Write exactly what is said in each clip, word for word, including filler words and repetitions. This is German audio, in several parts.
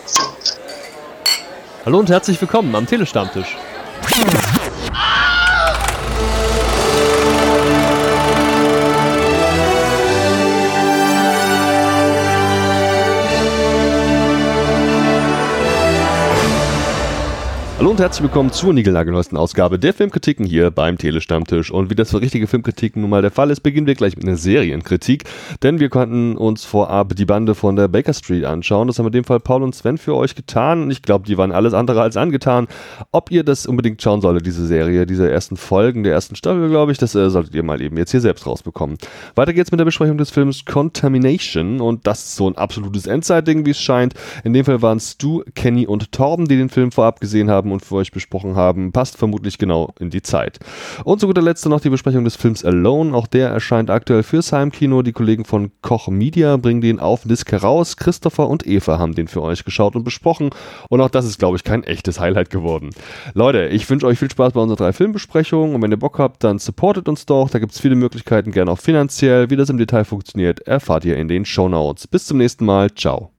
Hallo und herzlich willkommen am Telestammtisch. Hallo und herzlich willkommen zur niegelnagelneuesten Ausgabe der Filmkritiken hier beim Telestammtisch. Und wie das für richtige Filmkritiken nun mal der Fall ist, beginnen wir gleich mit einer Serienkritik. Denn wir konnten uns vorab die Bande von der Baker Street anschauen. Das haben in dem Fall Paul und Sven für euch getan. Und ich glaube, die waren alles andere als angetan. Ob ihr das unbedingt schauen solltet, diese Serie, diese ersten Folgen der ersten Staffel, glaube ich, das äh, solltet ihr mal eben jetzt hier selbst rausbekommen. Weiter geht's mit der Besprechung des Films Contamination. Und das ist so ein absolutes Endzeitding, wie es scheint. In dem Fall waren es Stu, Kenny und Torben, die den Film vorab gesehen haben und für euch besprochen haben, passt vermutlich genau in die Zeit. Und zu guter Letzt noch die Besprechung des Films Alone. Auch der erscheint aktuell fürs Heimkino. Die Kollegen von Koch Media bringen den auf Disc heraus. Christopher und Eva haben den für euch geschaut und besprochen. Und auch das ist, glaube ich, kein echtes Highlight geworden. Leute, ich wünsche euch viel Spaß bei unseren drei Filmbesprechungen. Und wenn ihr Bock habt, dann supportet uns doch. Da gibt es viele Möglichkeiten, gerne auch finanziell. Wie das im Detail funktioniert, erfahrt ihr in den Shownotes. Bis zum nächsten Mal. Ciao.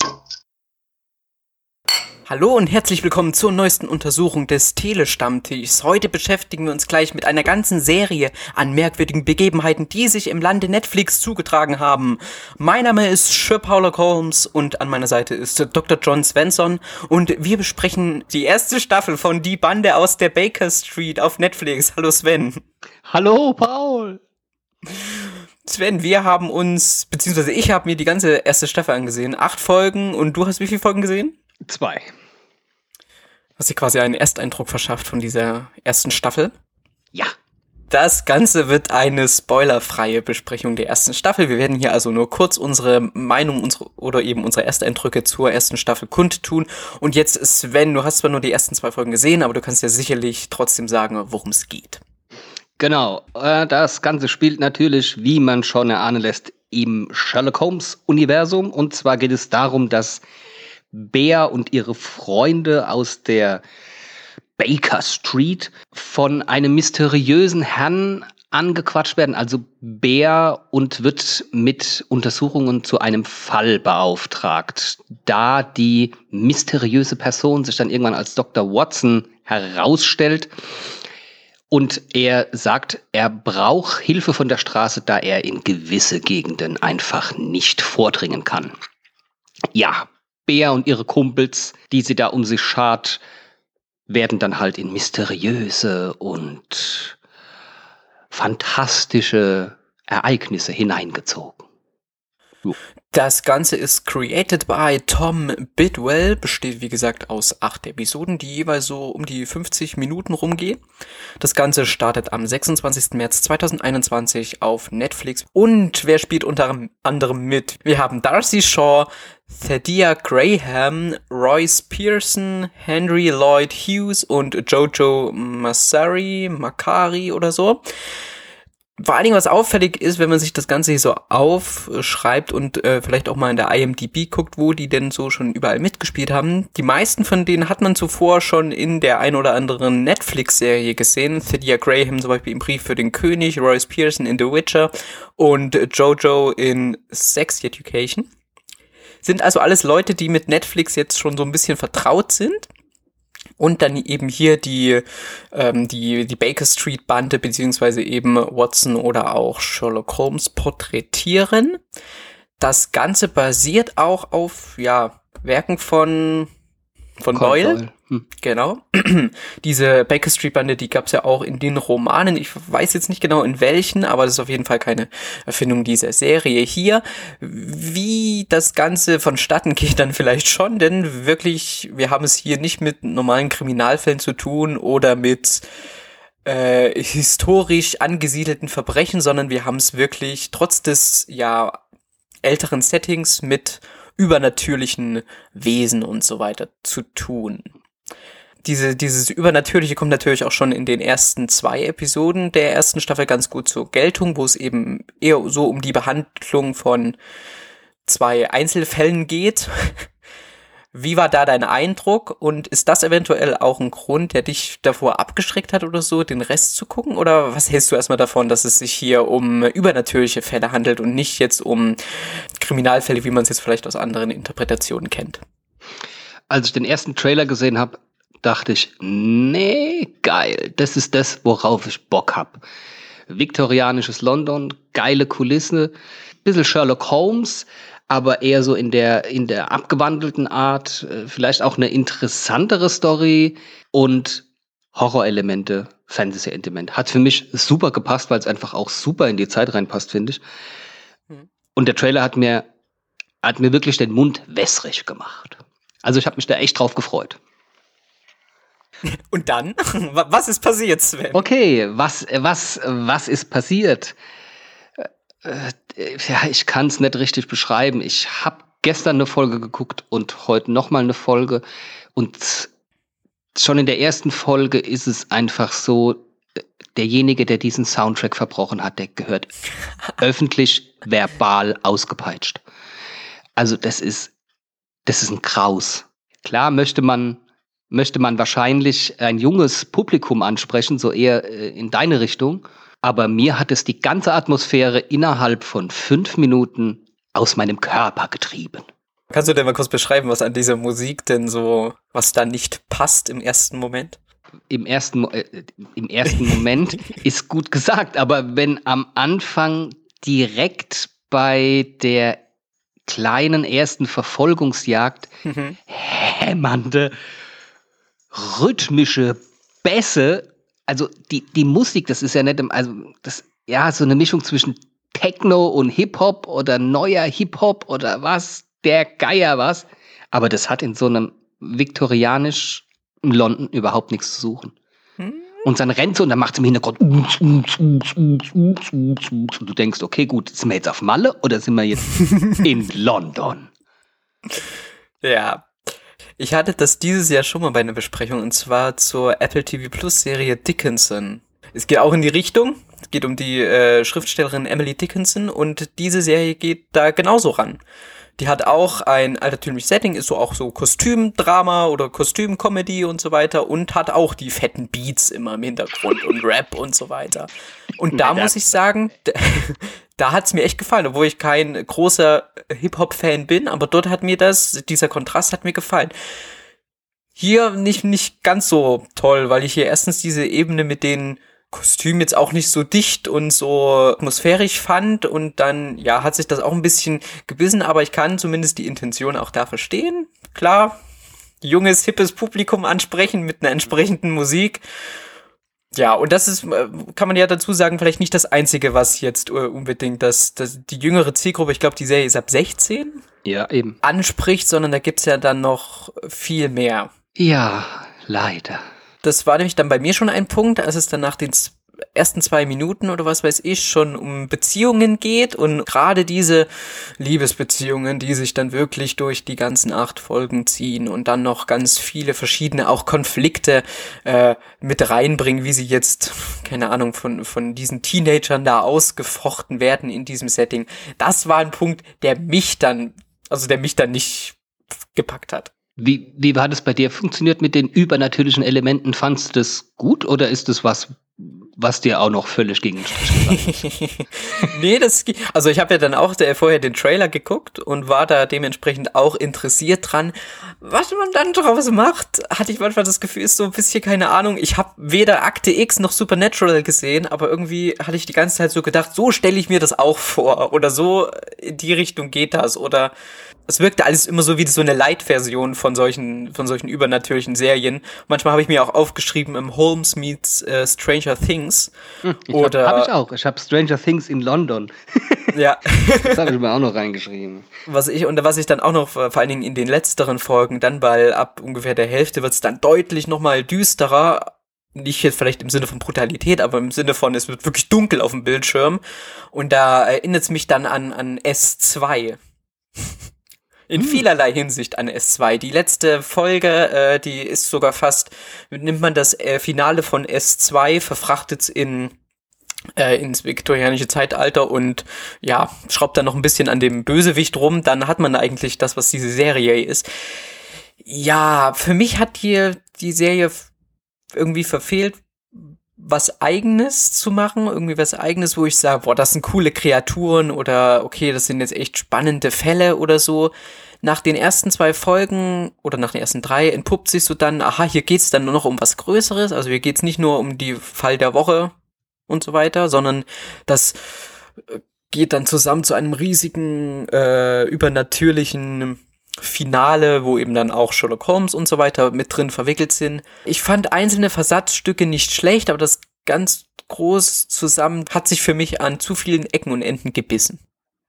Hallo und herzlich willkommen zur neuesten Untersuchung des Telestammtischs. Heute beschäftigen wir uns gleich mit einer ganzen Serie an merkwürdigen Begebenheiten, die sich im Lande Netflix zugetragen haben. Mein Name ist Sherlock Holmes und an meiner Seite ist Doktor John Svensson und wir besprechen die erste Staffel von Die Bande aus der Baker Street auf Netflix. Hallo Sven. Hallo Paul. Sven, wir haben uns, beziehungsweise ich habe mir die ganze erste Staffel angesehen. Acht Folgen und du hast wie viele Folgen gesehen? Zwei. Hast dir quasi einen Ersteindruck verschafft von dieser ersten Staffel? Ja. Das Ganze wird eine spoilerfreie Besprechung der ersten Staffel. Wir werden hier also nur kurz unsere Meinung unsere, oder eben unsere Ersteindrücke zur ersten Staffel kundtun. Und jetzt, Sven, du hast zwar nur die ersten zwei Folgen gesehen, aber du kannst ja sicherlich trotzdem sagen, worum es geht. Genau, das Ganze spielt natürlich, wie man schon erahnen lässt, im Sherlock Holmes Universum. Und zwar geht es darum, dass Bea und ihre Freunde aus der Baker Street von einem mysteriösen Herrn angequatscht werden, also Bea, und wird mit Untersuchungen zu einem Fall beauftragt. Da die mysteriöse Person sich dann irgendwann als Doktor Watson herausstellt und er sagt, er braucht Hilfe von der Straße, da er in gewisse Gegenden einfach nicht vordringen kann. Ja, Bea und ihre Kumpels, die sie da um sich schart, werden dann halt in mysteriöse und fantastische Ereignisse hineingezogen. Jo. Das Ganze ist created by Tom Bidwell, besteht wie gesagt aus acht Episoden, die jeweils so um die fünfzig Minuten rumgehen. Das Ganze startet am sechsundzwanzigsten März zweitausendeinundzwanzig auf Netflix. Und wer spielt unter anderem mit? Wir haben Darcy Shaw, Thaddeus Graham, Royce Pearson, Henry Lloyd Hughes und Jojo Massari, Makari oder so. Vor allen Dingen, was auffällig ist, wenn man sich das Ganze hier so aufschreibt und äh, vielleicht auch mal in der I M D B guckt, wo die denn so schon überall mitgespielt haben. Die meisten von denen hat man zuvor schon in der ein oder anderen Netflix-Serie gesehen. Thaddeus Graham zum Beispiel im Brief für den König, Royce Pearson in The Witcher und Jojo in Sex Education. Sind also alles Leute, die mit Netflix jetzt schon so ein bisschen vertraut sind. Und dann eben hier die ähm, die die Baker Street Bande beziehungsweise eben Watson oder auch Sherlock Holmes porträtieren. Das Ganze basiert auch auf ja Werken von von Doyle. Hm. Genau. Diese Baker Street Bande, die gab's ja auch in den Romanen. Ich weiß jetzt nicht genau in welchen, aber das ist auf jeden Fall keine Erfindung dieser Serie hier. Wie das Ganze vonstatten geht dann vielleicht schon, denn wirklich, wir haben es hier nicht mit normalen Kriminalfällen zu tun oder mit äh, historisch angesiedelten Verbrechen, sondern wir haben es wirklich trotz des ja älteren Settings mit übernatürlichen Wesen und so weiter zu tun. Diese, dieses Übernatürliche kommt natürlich auch schon in den ersten zwei Episoden der ersten Staffel ganz gut zur Geltung, wo es eben eher so um die Behandlung von zwei Einzelfällen geht. Wie war da dein Eindruck und ist das eventuell auch ein Grund, der dich davor abgeschreckt hat oder so, den Rest zu gucken? Oder was hältst du erstmal davon, dass es sich hier um übernatürliche Fälle handelt und nicht jetzt um Kriminalfälle, wie man es jetzt vielleicht aus anderen Interpretationen kennt? als ich den ersten Trailer gesehen habe, dachte ich, nee, geil, das ist das, worauf ich Bock hab. Viktorianisches London, geile Kulisse, bisschen Sherlock Holmes, aber eher so in der in der abgewandelten Art, vielleicht auch eine interessantere Story und Horrorelemente, Fantasy-Element. Hat für mich super gepasst, weil es einfach auch super in die Zeit reinpasst, finde ich. Und der Trailer hat mir hat mir wirklich den Mund wässrig gemacht. Also ich habe mich da echt drauf gefreut. Und dann? Was ist passiert, Sven? Okay, was, was, was ist passiert? Äh, ja, ich kann es nicht richtig beschreiben. Ich habe gestern eine Folge geguckt und heute nochmal eine Folge. Und schon in der ersten Folge ist es einfach so, derjenige, der diesen Soundtrack verbrochen hat, der gehört öffentlich verbal ausgepeitscht. Also das ist, das ist ein Graus. Klar möchte man möchte man wahrscheinlich ein junges Publikum ansprechen, so eher äh, in deine Richtung. Aber mir hat es die ganze Atmosphäre innerhalb von fünf Minuten aus meinem Körper getrieben. Kannst du denn mal kurz beschreiben, was an dieser Musik denn so, was da nicht passt im ersten Moment? Im ersten, äh, im ersten Moment ist gut gesagt, aber wenn am Anfang direkt bei der kleinen ersten Verfolgungsjagd mhm. hämmernde rhythmische Bässe, also die, die Musik, das ist ja nicht, also das, ja, so eine Mischung zwischen Techno und Hip-Hop oder neuer Hip-Hop oder was, der Geier was, aber das hat in so einem viktorianisch London überhaupt nichts zu suchen. Hm? Und dann rennt so und dann macht es im Hintergrund und du denkst, okay, gut, sind wir jetzt auf Malle oder sind wir jetzt in London? Ja. Ich hatte das dieses Jahr schon mal bei einer Besprechung, und zwar zur Apple T V Plus Serie Dickinson. Es geht auch in die Richtung. Es geht um die äh, Schriftstellerin Emily Dickinson, und diese Serie geht da genauso ran. Die hat auch ein altertümliches Setting, ist so auch so Kostümdrama oder Kostümcomedy und so weiter, und hat auch die fetten Beats immer im Hintergrund und Rap und so weiter. Und da muss ich sagen, da, da hat's mir echt gefallen, obwohl ich kein großer Hip-Hop-Fan bin, aber dort hat mir das, dieser Kontrast hat mir gefallen. Hier nicht, nicht ganz so toll, weil ich hier erstens diese Ebene mit den Kostüm jetzt auch nicht so dicht und so atmosphärisch fand, und dann, ja, hat sich das auch ein bisschen gebissen, aber ich kann zumindest die Intention auch da verstehen. Klar, junges, hippes Publikum ansprechen mit einer entsprechenden Musik. Ja, und das ist, kann man ja dazu sagen, vielleicht nicht das Einzige, was jetzt unbedingt das, das die jüngere Zielgruppe, ich glaube, die Serie ist ab sechzehn, ja, eben, anspricht, sondern da gibt's ja dann noch viel mehr. Ja, leider. Das war nämlich dann bei mir schon ein Punkt, als es dann nach den ersten zwei Minuten oder was weiß ich schon um Beziehungen geht, und gerade diese Liebesbeziehungen, die sich dann wirklich durch die ganzen acht Folgen ziehen und dann noch ganz viele verschiedene auch Konflikte äh, mit reinbringen, wie sie jetzt, keine Ahnung, von von diesen Teenagern da ausgefochten werden in diesem Setting. Das war ein Punkt, der mich dann, also der mich dann nicht gepackt hat. Wie, wie war das bei dir? Funktioniert mit den übernatürlichen Elementen? Fandst du das gut, oder ist das was, was dir auch noch völlig gegen den Strich gesagt hat? Nee, das, also ich habe ja dann auch der, vorher den Trailer geguckt und war da dementsprechend auch interessiert dran. Was man dann draus macht, hatte ich manchmal das Gefühl, ist so ein bisschen, keine Ahnung, ich habe weder Akte X noch Supernatural gesehen, aber irgendwie hatte ich die ganze Zeit so gedacht, so stelle ich mir das auch vor, oder so in die Richtung geht das, oder es wirkte alles immer so wie so eine Light-Version von solchen, von solchen übernatürlichen Serien. Manchmal habe ich mir auch aufgeschrieben, im Holmes meets äh, Stranger Things. Hm, oder habe hab ich auch. Ich habe Stranger Things in London. Ja. Das habe ich mir auch noch reingeschrieben. Was ich, und was ich dann auch noch, vor allen Dingen in den letzteren Folgen, dann bei ab ungefähr der Hälfte wird es dann deutlich nochmal düsterer. Nicht jetzt vielleicht im Sinne von Brutalität, aber im Sinne von, es wird wirklich dunkel auf dem Bildschirm. Und da erinnert es mich dann an, an S zwei. In hm. vielerlei Hinsicht an S zwei. Die letzte Folge, äh, die ist sogar fast, nimmt man das äh, Finale von S zwei, verfrachtet in äh, ins viktorianische Zeitalter und ja, schraubt dann noch ein bisschen an dem Bösewicht rum, dann hat man eigentlich das, was diese Serie ist. Ja, für mich hat hier die Serie irgendwie verfehlt, was Eigenes zu machen, irgendwie was Eigenes, wo ich sage, boah, das sind coole Kreaturen oder okay, das sind jetzt echt spannende Fälle oder so. Nach den ersten zwei Folgen oder nach den ersten drei entpuppt sich so dann, aha, hier geht's dann nur noch um was Größeres, also hier geht's nicht nur um die Fall der Woche und so weiter, sondern das geht dann zusammen zu einem riesigen, äh, übernatürlichen Finale, wo eben dann auch Sherlock Holmes und so weiter mit drin verwickelt sind. Ich fand einzelne Versatzstücke nicht schlecht, aber das ganz groß zusammen hat sich für mich an zu vielen Ecken und Enden gebissen.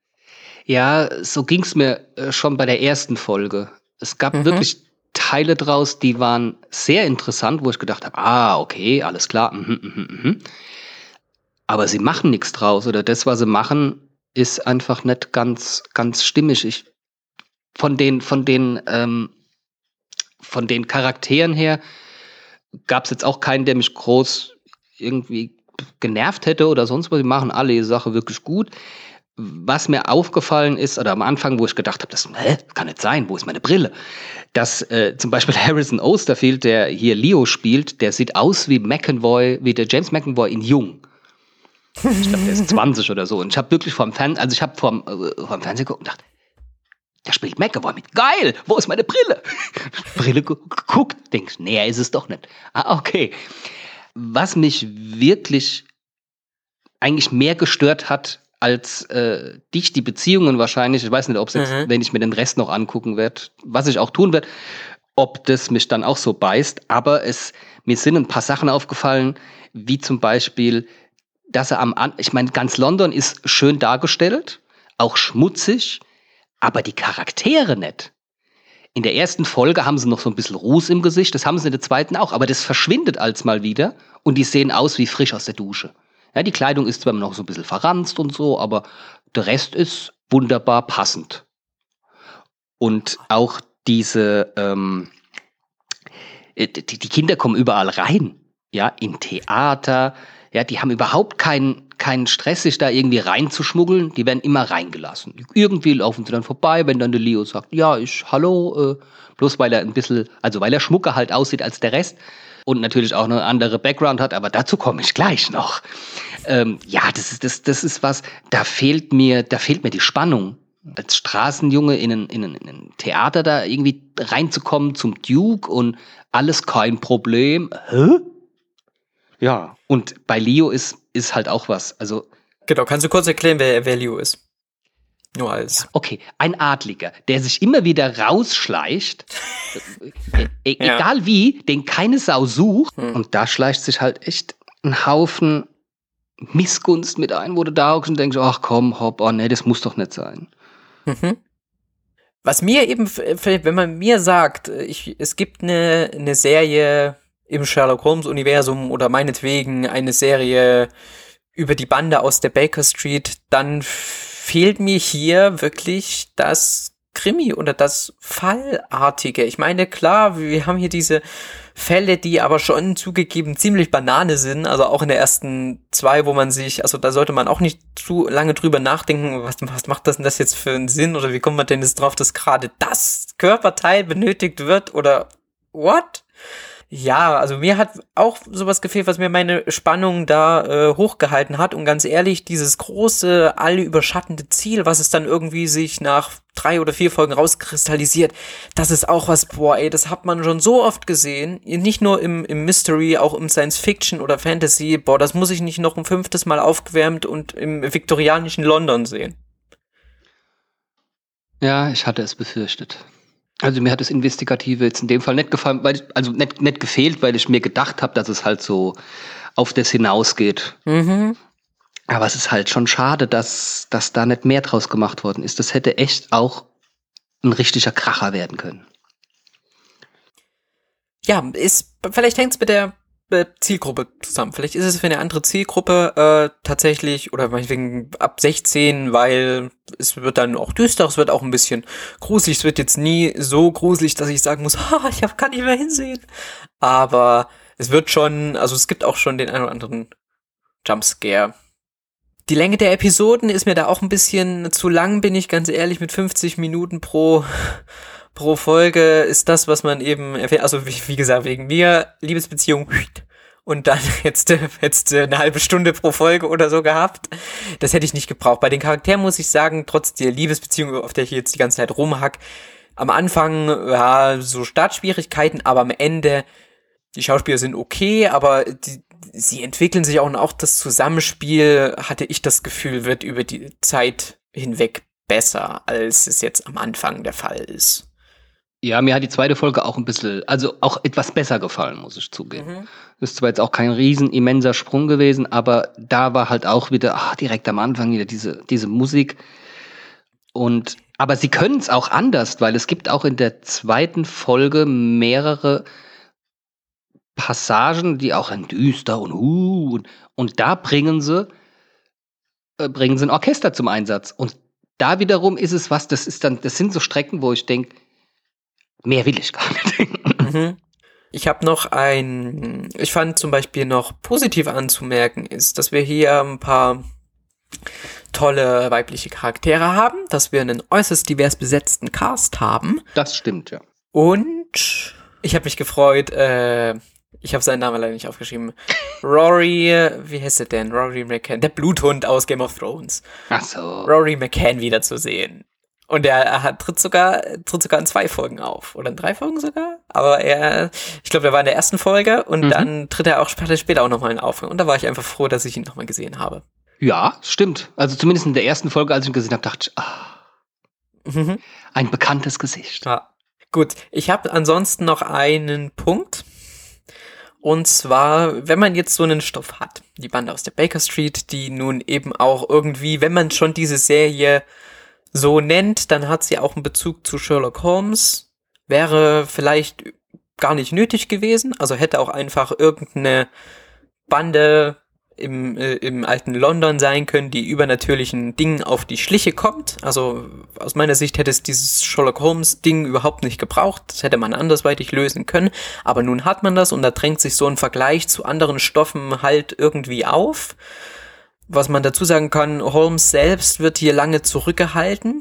Ja, so ging's mir äh, schon bei der ersten Folge. Es gab mhm. wirklich Teile draus, die waren sehr interessant, wo ich gedacht habe, ah, okay, alles klar. Mhm, mhm, mhm. Aber sie machen nichts draus oder das, was sie machen, ist einfach nicht ganz, ganz stimmig. Ich Von den, von den, ähm, von den Charakteren her gab es jetzt auch keinen, der mich groß irgendwie genervt hätte oder sonst was. Die machen alle die Sache wirklich gut. Was mir aufgefallen ist, oder am Anfang, wo ich gedacht habe, das hä, kann nicht sein, wo ist meine Brille? Dass äh, zum Beispiel Harrison Osterfield, der hier Leo spielt, der sieht aus wie McAvoy, wie der James McAvoy in Jung. Ich glaube, der ist zwanzig oder so. Und ich habe wirklich vom Fernsehen, also ich habe vom, äh, vom Fernsehen geguckt und dachte, der spielt McAvoy mit. Geil! Wo ist meine Brille? Brille geguckt, denkst, nee, er ist es doch nicht. Ah, okay. Was mich wirklich eigentlich mehr gestört hat als äh, dich, die Beziehungen wahrscheinlich, ich weiß nicht, ob es jetzt, mhm. wenn ich mir den Rest noch angucken werde, was ich auch tun werde, ob das mich dann auch so beißt, aber es, mir sind ein paar Sachen aufgefallen, wie zum Beispiel, dass er am, An- ich meine, ganz London ist schön dargestellt, auch schmutzig, aber die Charaktere nicht. In der ersten Folge haben sie noch so ein bisschen Ruß im Gesicht, das haben sie in der zweiten auch, aber das verschwindet als mal wieder und die sehen aus wie frisch aus der Dusche. Ja, die Kleidung ist zwar noch so ein bisschen verranzt und so, aber der Rest ist wunderbar passend. Und auch diese, ähm, die, die Kinder kommen überall rein, ja, in Theater, ja, die haben überhaupt keinen, keinen Stress, sich da irgendwie reinzuschmuggeln, die werden immer reingelassen. Irgendwie laufen sie dann vorbei, wenn dann der Leo sagt, ja, ich, hallo, äh, bloß weil er ein bisschen, also weil er schmucker halt aussieht als der Rest und natürlich auch eine andere Background hat, aber dazu komme ich gleich noch. Ähm, ja, das ist, das, das ist was, da fehlt mir, da fehlt mir die Spannung. Als Straßenjunge in ein, in ein, in ein Theater da irgendwie reinzukommen zum Duke und alles kein Problem. Hä? Ja, und bei Leo ist, ist halt auch was. Also, genau, kannst du kurz erklären, wer, wer Leo ist? Nur als. Okay, ein Adliger, der sich immer wieder rausschleicht, e- e- ja. egal wie, den keine Sau sucht. Hm. Und da schleicht sich halt echt ein Haufen Missgunst mit ein, wo du da hockst und denkst, ach komm, hopp, oh nee, das muss doch nicht sein. Mhm. Was mir eben, wenn man mir sagt, ich, es gibt eine, eine Serie im Sherlock Holmes-Universum oder meinetwegen eine Serie über die Bande aus der Baker Street, dann fehlt mir hier wirklich das Krimi oder das Fallartige. Ich meine, klar, wir haben hier diese Fälle, die aber schon zugegeben ziemlich Banane sind, also auch in der ersten zwei, wo man sich, also da sollte man auch nicht zu lange drüber nachdenken, was, was macht das denn das jetzt für einen Sinn oder wie kommt man denn jetzt drauf, dass gerade das Körperteil benötigt wird oder what? Ja, also mir hat auch sowas gefehlt, was mir meine Spannung da äh, hochgehalten hat. Und ganz ehrlich, dieses große, alle überschattende Ziel, was es dann irgendwie sich nach drei oder vier Folgen rauskristallisiert, das ist auch was, boah, ey, das hat man schon so oft gesehen. Nicht nur im, im Mystery, auch im Science-Fiction oder Fantasy. Boah, das muss ich nicht noch ein fünftes Mal aufgewärmt und im viktorianischen London sehen. Ja, ich hatte es befürchtet. Also mir hat das Investigative jetzt in dem Fall nicht gefallen, weil ich, also nicht, nicht gefehlt, weil ich mir gedacht habe, dass es halt so auf das hinausgeht. Mhm. Aber es ist halt schon schade, dass, dass da nicht mehr draus gemacht worden ist. Das hätte echt auch ein richtiger Kracher werden können. Ja, ist, vielleicht hängt es mit der Zielgruppe zusammen. Vielleicht ist es für eine andere Zielgruppe äh, tatsächlich, oder meinetwegen ab sechzehn, weil es wird dann auch düster, es wird auch ein bisschen gruselig. Es wird jetzt nie so gruselig, dass ich sagen muss, ha, ich hab, kann nicht mehr hinsehen. Aber es wird schon, also es gibt auch schon den einen oder anderen Jumpscare. Die Länge der Episoden ist mir da auch ein bisschen zu lang, bin ich ganz ehrlich, mit fünfzig Minuten pro pro Folge ist das, was man eben, also wie, wie gesagt, wegen mir, Liebesbeziehung und dann hättest du, hättest du eine halbe Stunde pro Folge oder so gehabt. Das hätte ich nicht gebraucht. Bei den Charakteren muss ich sagen, trotz der Liebesbeziehung, auf der ich jetzt die ganze Zeit rumhack, am Anfang, ja, so Startschwierigkeiten, aber am Ende, die Schauspieler sind okay, aber die, sie entwickeln sich auch und auch das Zusammenspiel, hatte ich das Gefühl, wird über die Zeit hinweg besser, als es jetzt am Anfang der Fall ist. Ja, mir hat die zweite Folge auch ein bisschen, also auch etwas besser gefallen, muss ich zugeben. Mhm. Das ist zwar jetzt auch kein riesen immenser Sprung gewesen, aber da war halt auch wieder, ach, direkt am Anfang wieder diese, diese Musik. Und, aber sie können es auch anders, weil es gibt auch in der zweiten Folge mehrere Passagen, die auch ein düster und uh, und, und da bringen sie, äh, bringen sie ein Orchester zum Einsatz. Und da wiederum ist es was, das ist dann, das sind so Strecken, wo ich denke, mehr will ich gar nicht. Mhm. Ich habe noch ein, ich fand zum Beispiel noch positiv anzumerken ist, dass wir hier ein paar tolle weibliche Charaktere haben, dass wir einen äußerst divers besetzten Cast haben. Das stimmt, ja. Und ich habe mich gefreut, äh, ich habe seinen Namen leider nicht aufgeschrieben. Rory, wie heißt er denn? Rory McCann, der Bluthund aus Game of Thrones. Ach so. Rory McCann wiederzusehen. Und er, er hat, tritt sogar, tritt sogar in zwei Folgen auf. Oder in drei Folgen sogar. Aber er, ich glaube, er war in der ersten Folge und mhm. dann tritt er auch später, später auch nochmal in auf. Und da war ich einfach froh, dass ich ihn nochmal gesehen habe. Ja, stimmt. Also zumindest in der ersten Folge, als ich ihn gesehen habe, dachte ich, ah, mhm. ein bekanntes Gesicht. Ja. Gut, ich habe ansonsten noch einen Punkt. Und zwar, wenn man jetzt so einen Stoff hat, die Bande aus der Baker Street, die nun eben auch irgendwie, wenn man schon diese Serie so nennt, dann hat sie auch einen Bezug zu Sherlock Holmes, wäre vielleicht gar nicht nötig gewesen, also hätte auch einfach irgendeine Bande im, äh, im alten London sein können, die übernatürlichen Dingen auf die Schliche kommt. Also aus meiner Sicht hätte es dieses Sherlock Holmes Ding überhaupt nicht gebraucht. Das hätte man andersweitig lösen können. Aber nun hat man das und da drängt sich so ein Vergleich zu anderen Stoffen halt irgendwie auf. Was man dazu sagen kann, Holmes selbst wird hier lange zurückgehalten.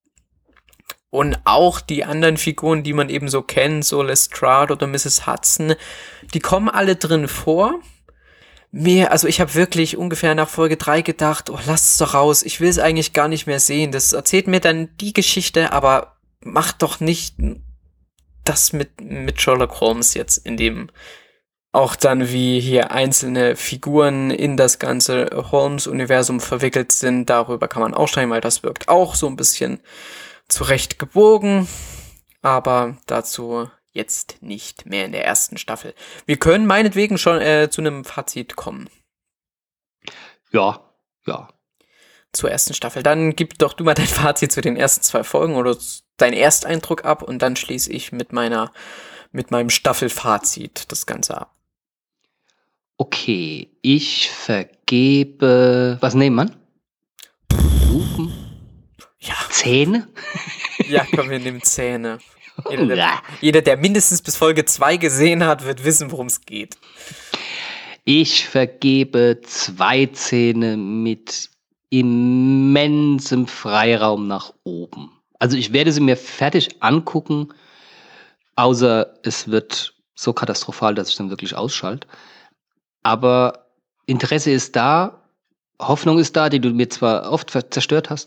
Und auch die anderen Figuren, die man eben so kennt, so Lestrade oder Misses Hudson, die kommen alle drin vor. Mir, also ich habe wirklich ungefähr nach Folge drei gedacht, oh, lass es doch raus, ich will es eigentlich gar nicht mehr sehen. Das erzählt mir dann die Geschichte, aber macht doch nicht das mit, mit Sherlock Holmes jetzt, in dem auch dann wie hier einzelne Figuren in das ganze Holmes-Universum verwickelt sind. Darüber kann man auch schreiben, weil das wirkt auch so ein bisschen zurecht gebogen, aber dazu jetzt nicht mehr in der ersten Staffel. Wir können meinetwegen schon äh, zu einem Fazit kommen. Ja, ja. Zur ersten Staffel. Dann gib doch du mal dein Fazit zu den ersten zwei Folgen oder dein Ersteindruck ab und dann schließe ich mit meiner, mit meinem Staffelfazit das Ganze ab. Okay, ich vergebe, was nehmen wir? Hupen? Ja. Zähne? Ja, komm, wir nehmen Zähne. Jeder der, jeder, der mindestens bis Folge zwei gesehen hat, wird wissen, worum es geht. Ich vergebe zwei Zähne mit immensem Freiraum nach oben. Also ich werde sie mir fertig angucken, außer es wird so katastrophal, dass ich dann wirklich ausschalte. Aber Interesse ist da, Hoffnung ist da, die du mir zwar oft zerstört hast,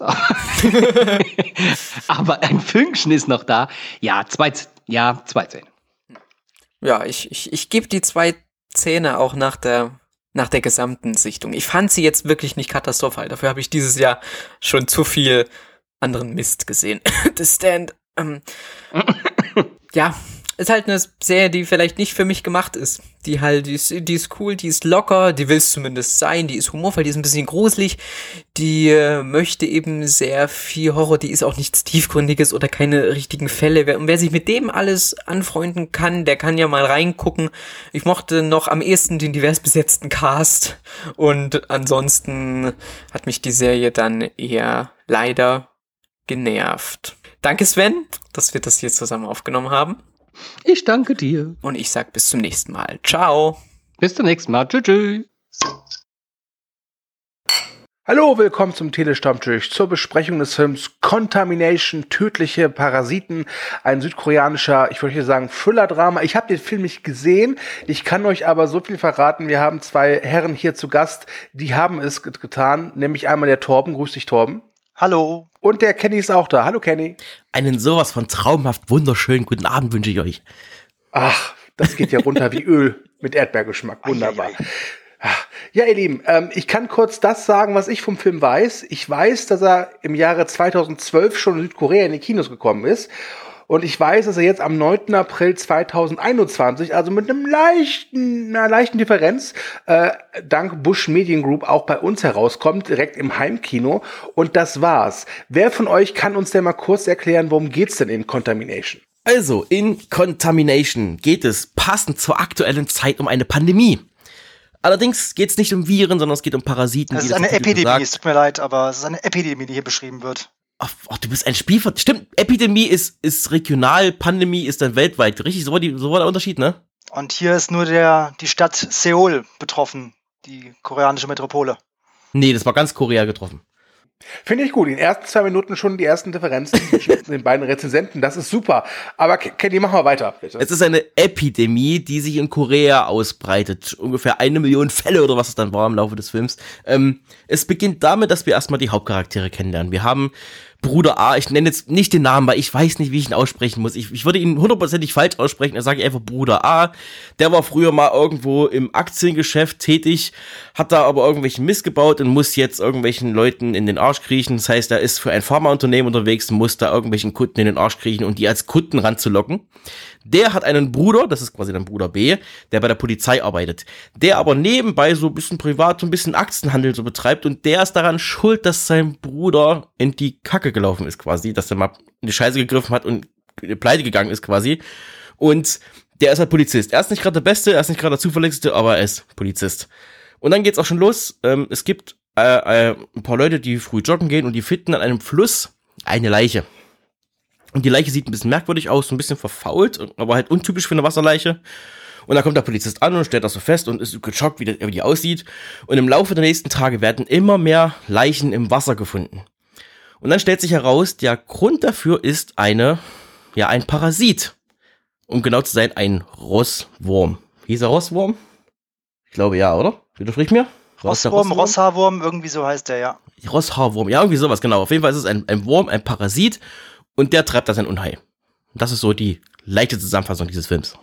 aber ein Fünkchen ist noch da. Ja, zwei, ja, zwei Zähne. Ja, ich, ich, ich gebe die zwei Zähne auch nach der, nach der gesamten Sichtung. Ich fand sie jetzt wirklich nicht katastrophal. Dafür habe ich dieses Jahr schon zu viel anderen Mist gesehen. The Stand, ähm, ja, ist halt eine Serie, die vielleicht nicht für mich gemacht ist. Die halt, die ist, die ist cool, die ist locker, die will es zumindest sein, die ist humorvoll, die ist ein bisschen gruselig, die äh, möchte eben sehr viel Horror, die ist auch nichts Tiefgründiges oder keine richtigen Fälle. Wer, und wer sich mit dem alles anfreunden kann, der kann ja mal reingucken. Ich mochte noch am ehesten den divers besetzten Cast und ansonsten hat mich die Serie dann eher leider genervt. Danke Sven, dass wir das hier zusammen aufgenommen haben. Ich danke dir. Und ich sag bis zum nächsten Mal. Ciao. Bis zum nächsten Mal. Tschüss. Tschüss. Hallo, willkommen zum Telestammtisch zur Besprechung des Films Contamination, tödliche Parasiten, ein südkoreanischer, ich würde hier sagen, Thriller-Drama. Ich habe den Film nicht gesehen, ich kann euch aber so viel verraten, wir haben zwei Herren hier zu Gast, die haben es get- getan, nämlich einmal der Torben, grüß dich Torben. Hallo. Und der Kenny ist auch da, hallo Kenny. Einen sowas von traumhaft wunderschönen guten Abend wünsche ich euch. Ach, das geht ja runter wie Öl mit Erdbeergeschmack, wunderbar. Ei, ei, ei. Ja, ihr Lieben, ähm, ich kann kurz das sagen, was ich vom Film weiß. Ich weiß, dass er im Jahre zweitausendzwölf schon in Südkorea in die Kinos gekommen ist. Und ich weiß, dass er jetzt am neunten April zweitausendeinundzwanzig, also mit einem leichten, einer leichten Differenz, äh, dank Bush Medien Group auch bei uns herauskommt, direkt im Heimkino. Und das war's. Wer von euch kann uns denn mal kurz erklären, worum geht's denn in Contamination? Also, in Contamination geht es passend zur aktuellen Zeit um eine Pandemie. Allerdings geht es nicht um Viren, sondern es geht um Parasiten. Es wie ist das eine der Titel Epidemie, sagt. es tut mir leid, aber es ist eine Epidemie, die hier beschrieben wird. Ach, ach, du bist ein Spielver... Stimmt, Epidemie ist, ist regional, Pandemie ist dann weltweit. Richtig, so war, die, so war der Unterschied, ne? Und hier ist nur der, die Stadt Seoul betroffen, die koreanische Metropole. Nee, das war ganz Korea getroffen. Finde ich gut. In den ersten zwei Minuten schon die ersten Differenzen zwischen den beiden Rezensenten. Das ist super. Aber Kenny, machen wir weiter, bitte. Es ist eine Epidemie, die sich in Korea ausbreitet. Ungefähr eine Million Fälle oder was es dann war im Laufe des Films. Ähm, es beginnt damit, dass wir erstmal die Hauptcharaktere kennenlernen. Wir haben Bruder A, ich nenne jetzt nicht den Namen, weil ich weiß nicht, wie ich ihn aussprechen muss. Ich, ich würde ihn hundertprozentig falsch aussprechen, da sage ich einfach Bruder A. Der war früher mal irgendwo im Aktiengeschäft tätig, hat da aber irgendwelchen Mist gebaut und muss jetzt irgendwelchen Leuten in den Arsch kriechen. Das heißt, er ist für ein Pharmaunternehmen unterwegs und muss da irgendwelchen Kunden in den Arsch kriechen und die als Kunden ranzulocken. Der hat einen Bruder, das ist quasi dann Bruder B, der bei der Polizei arbeitet. Der aber nebenbei so ein bisschen privat, so ein bisschen Aktienhandel so betreibt und der ist daran schuld, dass sein Bruder in die Kacke gelaufen ist quasi, dass er mal in die Scheiße gegriffen hat und pleite gegangen ist quasi. Und der ist halt Polizist. Er ist nicht gerade der Beste, er ist nicht gerade der Zuverlässigste, aber er ist Polizist. Und dann geht's auch schon los. Ähm, es gibt äh, äh, ein paar Leute, die früh joggen gehen und die finden an einem Fluss eine Leiche. Und die Leiche sieht ein bisschen merkwürdig aus, so ein bisschen verfault, aber halt untypisch für eine Wasserleiche. Und dann kommt der Polizist an und stellt das so fest und ist geschockt, wie, das, wie die aussieht. Und im Laufe der nächsten Tage werden immer mehr Leichen im Wasser gefunden. Und dann stellt sich heraus, der Grund dafür ist eine, ja, ein Parasit. Um genau zu sein, ein Rosswurm. Hieß er Rosswurm? Ich glaube ja, oder? Widersprich mir? Rosswurm, Rosshaarwurm, irgendwie so heißt der, ja. Rosshaarwurm, ja, irgendwie sowas, genau. Auf jeden Fall ist es ein, ein Wurm, ein Parasit. Und der treibt das in Unheil. Das ist so die leichte Zusammenfassung dieses Films.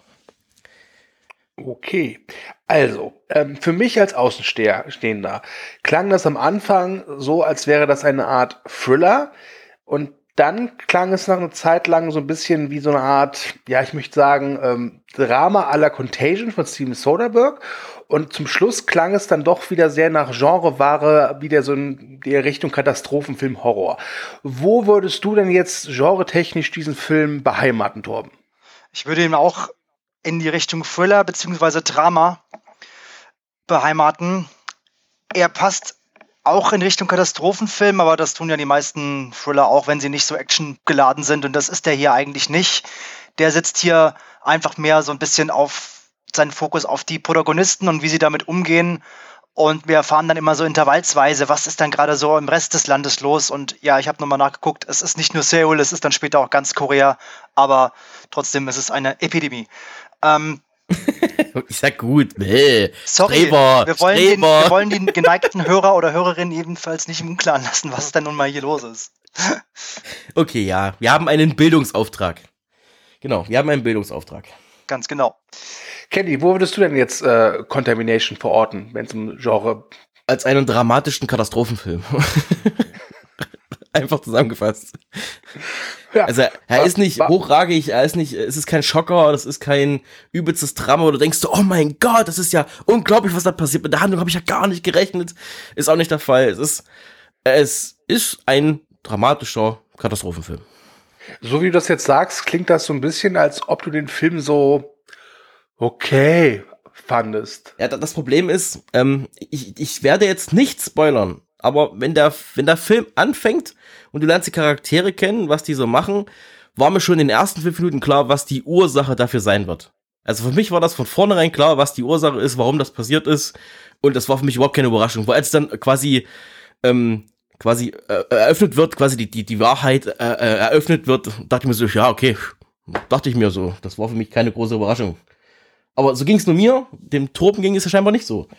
Okay, also, ähm, für mich als Außenstehender klang das am Anfang so, als wäre das eine Art Thriller. Und dann klang es nach einer Zeit lang so ein bisschen wie so eine Art, ja, ich möchte sagen, ähm, Drama à la Contagion von Steven Soderbergh. Und zum Schluss klang es dann doch wieder sehr nach Genreware, wieder so in der Richtung Katastrophenfilm Horror. Wo würdest du denn jetzt genretechnisch diesen Film beheimaten, Torben? Ich würde ihn auch in die Richtung Thriller bzw. Drama beheimaten. Er passt auch in Richtung Katastrophenfilm, aber das tun ja die meisten Thriller auch, wenn sie nicht so actiongeladen sind. Und das ist der hier eigentlich nicht. Der sitzt hier einfach mehr so ein bisschen auf seinen Fokus auf die Protagonisten und wie sie damit umgehen. Und wir erfahren dann immer so intervallsweise, was ist dann gerade so im Rest des Landes los. Und ja, ich habe nochmal nachgeguckt, es ist nicht nur Seoul, es ist dann später auch ganz Korea, aber trotzdem ist es eine Epidemie. Ähm, Ich sag gut, nee. sorry, Streber, wir, wollen den, Streber. wir wollen den geneigten Hörer oder Hörerin ebenfalls nicht im Unklaren lassen, was denn nun mal hier los ist. Okay, ja, wir haben einen Bildungsauftrag. Genau, wir haben einen Bildungsauftrag. Ganz genau. Kenny, wo würdest du denn jetzt äh, Contamination verorten, wenn es um Genre... Als einen dramatischen Katastrophenfilm. Einfach zusammengefasst. Ja, Also er ist nicht hochragig, er ist nicht, es ist kein Schocker, das ist kein übelstes Drama, wo du denkst, oh mein Gott, das ist ja unglaublich, was da passiert. Mit der Handlung habe ich ja gar nicht gerechnet. Ist auch nicht der Fall. Es ist, es ist ein dramatischer Katastrophenfilm. So wie du das jetzt sagst, klingt das so ein bisschen, als ob du den Film so okay fandest. Ja, das Problem ist, ähm, ich, ich werde jetzt nicht spoilern, aber wenn der, wenn der Film anfängt und du lernst die Charaktere kennen, was die so machen, war mir schon in den ersten fünf Minuten klar, was die Ursache dafür sein wird. Also für mich war das von vornherein klar, was die Ursache ist, warum das passiert ist, und das war für mich überhaupt keine Überraschung, weil als dann quasi ähm, quasi äh, eröffnet wird, quasi die, die, die Wahrheit äh, äh, eröffnet wird, dachte ich mir so, ja, okay, dachte ich mir so. Das war für mich keine große Überraschung. Aber so ging es nur mir, dem Tropen ging es ja scheinbar nicht so.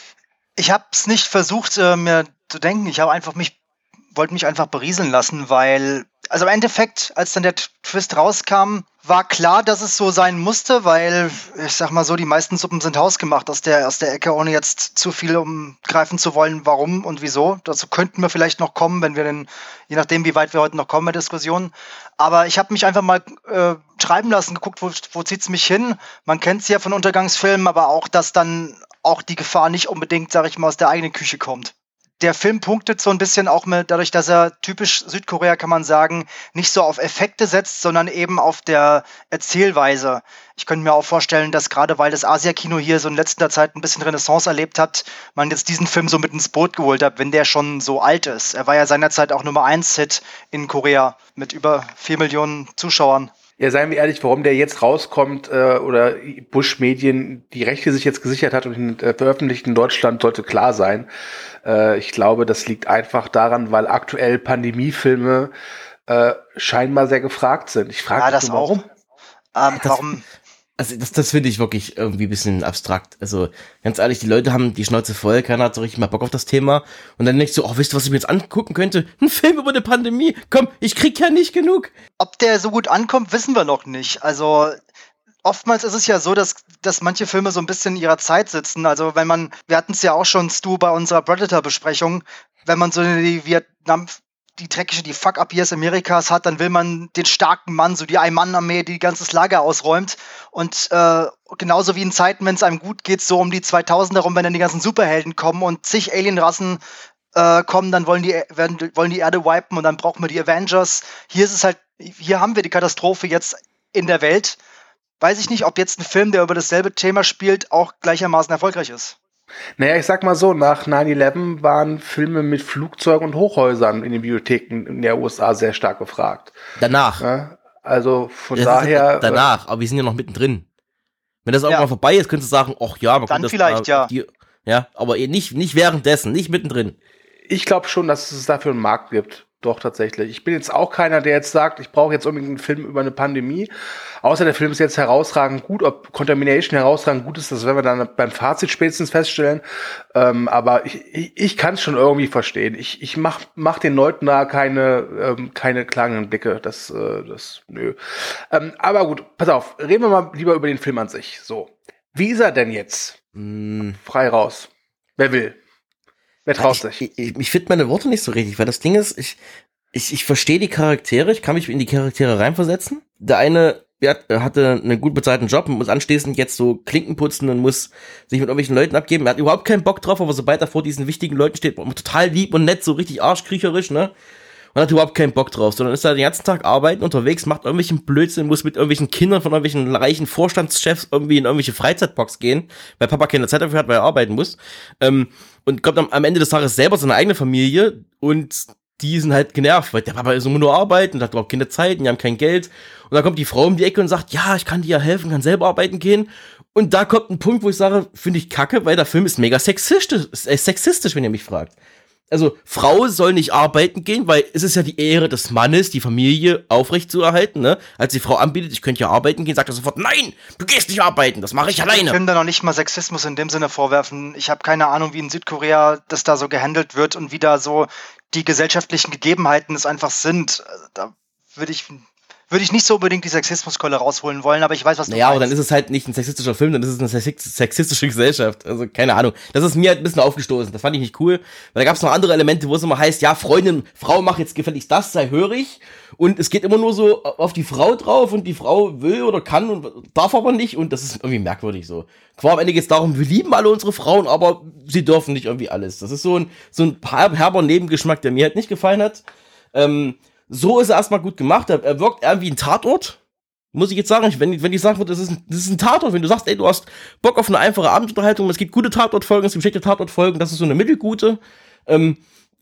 Ich habe es nicht versucht, äh, mir zu denken. Ich habe einfach mich, wollte mich einfach berieseln lassen, weil, also im Endeffekt, als dann der Twist rauskam, war klar, dass es so sein musste, weil, ich sag mal so, die meisten Suppen sind hausgemacht aus der, aus der Ecke, ohne jetzt zu viel umgreifen zu wollen, warum und wieso. Dazu könnten wir vielleicht noch kommen, wenn wir denn, je nachdem, wie weit wir heute noch kommen mit Diskussionen. Aber ich habe mich einfach mal äh, treiben lassen, geguckt, wo, wo zieht's mich hin. Man kennt es ja von Untergangsfilmen, aber auch, dass dann auch die Gefahr nicht unbedingt, sag ich mal, aus der eigenen Küche kommt. Der Film punktet so ein bisschen auch mit, dadurch, dass er typisch Südkorea, kann man sagen, nicht so auf Effekte setzt, sondern eben auf der Erzählweise. Ich könnte mir auch vorstellen, dass gerade weil das Asia-Kino hier so in letzter Zeit ein bisschen Renaissance erlebt hat, man jetzt diesen Film so mit ins Boot geholt hat, wenn der schon so alt ist. Er war ja seinerzeit auch Nummer eins Hit in Korea mit über vier Millionen Zuschauern. Ja, seien wir ehrlich, warum der jetzt rauskommt äh, oder Bush Medien die Rechte sich jetzt gesichert hat und äh, veröffentlicht in Deutschland, sollte klar sein. Äh, ich glaube, das liegt einfach daran, weil aktuell Pandemiefilme äh, scheinbar sehr gefragt sind. Ich frage ja, mich, das nur, warum. Auch. Ähm, Das- warum? Also das, das finde ich wirklich irgendwie ein bisschen abstrakt. Also ganz ehrlich, die Leute haben die Schnauze voll, keiner hat so richtig mal Bock auf das Thema. Und dann denkst du, oh, wisst ihr, was ich mir jetzt angucken könnte? Ein Film über eine Pandemie. Komm, ich krieg ja nicht genug. Ob der so gut ankommt, wissen wir noch nicht. Also oftmals ist es ja so, dass, dass manche Filme so ein bisschen in ihrer Zeit sitzen. Also wenn man, wir hatten es ja auch schon, Stu, bei unserer Predator-Besprechung, wenn man so die Vietnam, die dreckige, die Fuck-Up-Years Amerikas hat, dann will man den starken Mann, so die Ein-Mann-Armee, die ganzes Lager ausräumt. Und äh, genauso wie in Zeiten, wenn es einem gut geht, so um die zweitausender rum, wenn dann die ganzen Superhelden kommen und zig Alienrassen äh, kommen, dann wollen die, werden, wollen die Erde wipen und dann brauchen wir die Avengers. Hier ist es halt, hier haben wir die Katastrophe jetzt in der Welt. Weiß ich nicht, ob jetzt ein Film, der über dasselbe Thema spielt, auch gleichermaßen erfolgreich ist. Naja, ich sag mal so, nach nine eleven waren Filme mit Flugzeugen und Hochhäusern in den Bibliotheken in der U S A sehr stark gefragt. Danach. Ja, also von Das daher... ist danach, aber wir sind ja noch mittendrin. Wenn das auch Ja. mal vorbei ist, könntest du sagen, ach ja, man Dann könnte das vielleicht, mal ja. auf die, ja, aber eh nicht, nicht währenddessen, nicht mittendrin. Ich glaube schon, dass es dafür einen Markt gibt. Doch, tatsächlich. Ich bin jetzt auch keiner, der jetzt sagt, ich brauche jetzt unbedingt einen Film über eine Pandemie. Außer der Film ist jetzt herausragend gut. Ob Contamination herausragend gut ist, das werden wir dann beim Fazit spätestens feststellen. Ähm, aber ich, ich, ich kann es schon irgendwie verstehen. Ich, ich mach, mach den Leuten da keine, ähm, keine klagenden Blicke. Das, äh, das, nö. Ähm, aber gut, pass auf. Reden wir mal lieber über den Film an sich. So. Wie ist er denn jetzt? Hm. Frei raus. Wer will? Wer traut sich? Ich, ich, ich finde meine Worte nicht so richtig, weil das Ding ist, ich, ich, ich verstehe die Charaktere, ich kann mich in die Charaktere reinversetzen. Der eine ja, hatte einen gut bezahlten Job und muss anschließend jetzt so Klinken putzen und muss sich mit irgendwelchen Leuten abgeben. Er hat überhaupt keinen Bock drauf, aber sobald er vor diesen wichtigen Leuten steht, total lieb und nett, so richtig arschkriecherisch, ne? Und hat überhaupt keinen Bock drauf, sondern ist da den ganzen Tag arbeiten, unterwegs, macht irgendwelchen Blödsinn, muss mit irgendwelchen Kindern von irgendwelchen reichen Vorstandschefs irgendwie in irgendwelche Freizeitbox gehen, weil Papa keine Zeit dafür hat, weil er arbeiten muss. Ähm, und kommt am, am Ende des Tages selber seine eigene Familie und die sind halt genervt, weil der Papa ist immer nur arbeiten und hat überhaupt keine Zeit und die haben kein Geld. Und dann kommt die Frau um die Ecke und sagt, ja, ich kann dir ja helfen, kann selber arbeiten gehen. Und da kommt ein Punkt, wo ich sage, finde ich kacke, weil der Film ist mega sexistisch, äh, sexistisch, wenn ihr mich fragt. Also, Frau soll nicht arbeiten gehen, weil es ist ja die Ehre des Mannes, die Familie aufrechtzuerhalten, ne? Als die Frau anbietet, ich könnte ja arbeiten gehen, sagt er sofort, nein, du gehst nicht arbeiten, das mache ich Ich alleine. kann da noch nicht mal Sexismus in dem Sinne vorwerfen. Ich habe keine Ahnung, wie in Südkorea das da so gehandelt wird und wie da so die gesellschaftlichen Gegebenheiten es einfach sind. Da würde ich, würde ich nicht so unbedingt die Sexismuskeule rausholen wollen, aber ich weiß, was du Naja, aber meinst. dann ist es halt nicht ein sexistischer Film, dann ist es eine sex- sexistische Gesellschaft. Also, keine Ahnung. Das ist mir halt ein bisschen aufgestoßen. Das fand ich nicht cool. Weil da gab es noch andere Elemente, wo es immer heißt, ja, Freundin, Frau, mach jetzt gefälligst das, sei hörig. Und es geht immer nur so auf die Frau drauf und die Frau will oder kann und darf aber nicht. Und das ist irgendwie merkwürdig so. Qua am Ende geht es darum, wir lieben alle unsere Frauen, aber sie dürfen nicht irgendwie alles. Das ist so ein, so ein herber Nebengeschmack, der mir halt nicht gefallen hat. Ähm, so ist er erstmal gut gemacht. Er, er wirkt eher wie ein Tatort. Muss ich jetzt sagen, wenn, wenn ich sagen würde, das ist, ein, das ist ein Tatort, wenn du sagst, ey, du hast Bock auf eine einfache Abendunterhaltung, es gibt gute Tatortfolgen, es gibt schlechte Tatortfolgen, das ist so eine mittelgute, ähm,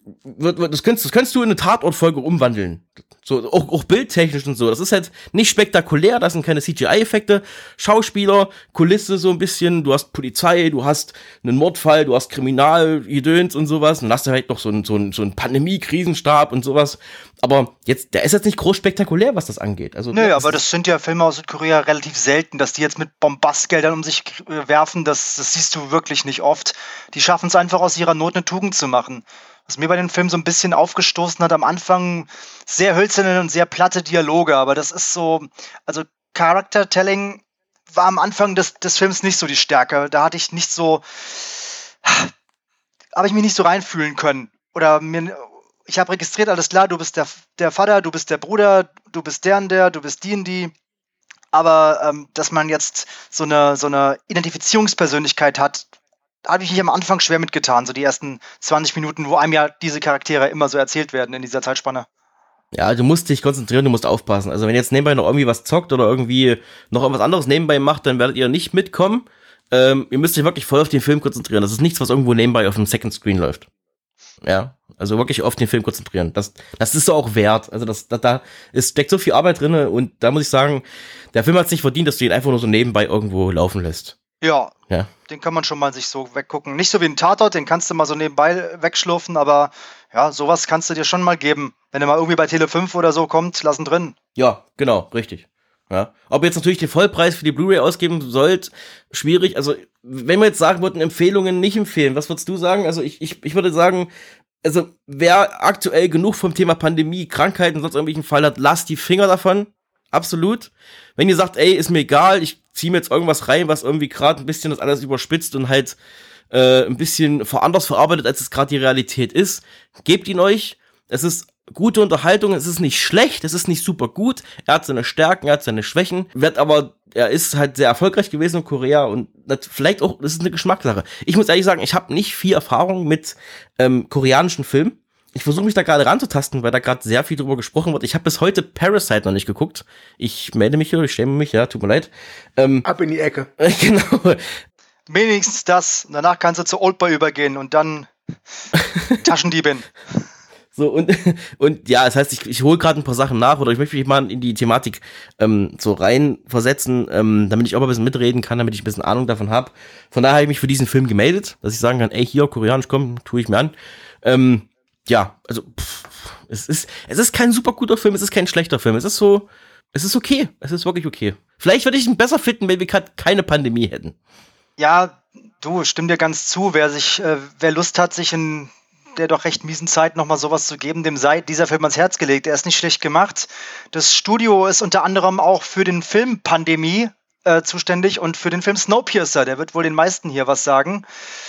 das könntest, das könntest du in eine Tatortfolge umwandeln. So, auch, auch bildtechnisch und so. Das ist halt nicht spektakulär, das sind keine C G I-Effekte. Schauspieler, Kulisse so ein bisschen, du hast Polizei, du hast einen Mordfall, du hast Kriminalgedöns und sowas. Und dann hast du halt noch so einen, so einen, so einen Pandemie-Krisenstab und sowas. Aber jetzt, der ist jetzt nicht groß spektakulär, was das angeht. Also, Nö, das aber das sind ja Filme aus Südkorea relativ selten, dass die jetzt mit Bombastgeldern um sich äh, werfen, das, das siehst du wirklich nicht oft. Die schaffen es einfach aus ihrer Not eine Tugend zu machen. Was mir bei den Filmen so ein bisschen aufgestoßen hat, am Anfang sehr hölzerne und sehr platte Dialoge, aber das ist so, also Character-Telling war am Anfang des, des Films nicht so die Stärke. Da hatte ich nicht so, habe ich mich nicht so reinfühlen können. Oder mir, ich habe registriert, alles klar, du bist der, der Vater, du bist der Bruder, du bist der und der, du bist die und die. Aber ähm, dass man jetzt so eine, so eine Identifizierungspersönlichkeit hat, habe ich mich am Anfang schwer mitgetan, so die ersten zwanzig Minuten, wo einem ja diese Charaktere immer so erzählt werden in dieser Zeitspanne. Ja, du musst dich konzentrieren, du musst aufpassen. Also wenn ihr jetzt nebenbei noch irgendwie was zockt oder irgendwie noch irgendwas anderes nebenbei macht, dann werdet ihr nicht mitkommen. Ähm, ihr müsst euch wirklich voll auf den Film konzentrieren. Das ist nichts, was irgendwo nebenbei auf dem Second Screen läuft. Ja, also wirklich auf den Film konzentrieren. Das, das ist so auch wert. Also das, das, da ist, steckt so viel Arbeit drin und da muss ich sagen, der Film hat es nicht verdient, dass du ihn einfach nur so nebenbei irgendwo laufen lässt. Ja, ja, den kann man schon mal sich so weggucken. Nicht so wie ein Tatort, den kannst du mal so nebenbei wegschlurfen, aber ja, sowas kannst du dir schon mal geben. Wenn er mal irgendwie bei Tele fünf oder so kommt, lass ihn drin. Ja, genau, richtig. Ja. Ob ihr jetzt natürlich den Vollpreis für die Blu-ray ausgeben sollt, schwierig. Also, wenn wir jetzt sagen würden, Empfehlungen nicht empfehlen, was würdest du sagen? Also, ich, ich, ich würde sagen, also, wer aktuell genug vom Thema Pandemie, Krankheiten, sonst irgendwelchen Fall hat, lasst die Finger davon. Absolut. Wenn ihr sagt, ey, ist mir egal, ich zieh mir jetzt irgendwas rein, was irgendwie gerade ein bisschen das alles überspitzt und halt äh, ein bisschen anders verarbeitet, als es gerade die Realität ist, gebt ihn euch. Es ist gute Unterhaltung, es ist nicht schlecht, es ist nicht super gut, er hat seine Stärken, er hat seine Schwächen, wird aber, er ist halt sehr erfolgreich gewesen in Korea und das, vielleicht auch, das ist eine Geschmackssache. Ich muss ehrlich sagen, ich habe nicht viel Erfahrung mit ähm, koreanischen Filmen. Ich versuche mich da gerade ranzutasten, weil da gerade sehr viel drüber gesprochen wird. Ich habe bis heute Parasite noch nicht geguckt. Ich melde mich hier, ich schäme mich, ja, tut mir leid. Ähm, Ab in die Ecke. Äh, genau. Wenigstens das. Danach kannst du zu Oldboy übergehen und dann Taschendiebin. So, und, und ja, das heißt, ich, ich hole gerade ein paar Sachen nach oder ich möchte mich mal in die Thematik ähm, so reinversetzen, ähm, damit ich auch mal ein bisschen mitreden kann, damit ich ein bisschen Ahnung davon habe. Von daher habe ich mich für diesen Film gemeldet, dass ich sagen kann, ey, hier, koreanisch, komm, tue ich mir an. Ähm, ja, also, pff, es ist, es ist kein super guter Film, es ist kein schlechter Film, es ist so, es ist okay, es ist wirklich okay. Vielleicht würde ich ihn besser finden, wenn wir keine Pandemie hätten. Ja, du, stimm dir ganz zu, wer sich, äh, wer Lust hat, sich in der doch recht miesen Zeit nochmal sowas zu geben, dem sei dieser Film ans Herz gelegt. Er ist nicht schlecht gemacht. Das Studio ist unter anderem auch für den Film Pandemie äh, zuständig und für den Film Snowpiercer. Der wird wohl den meisten hier was sagen.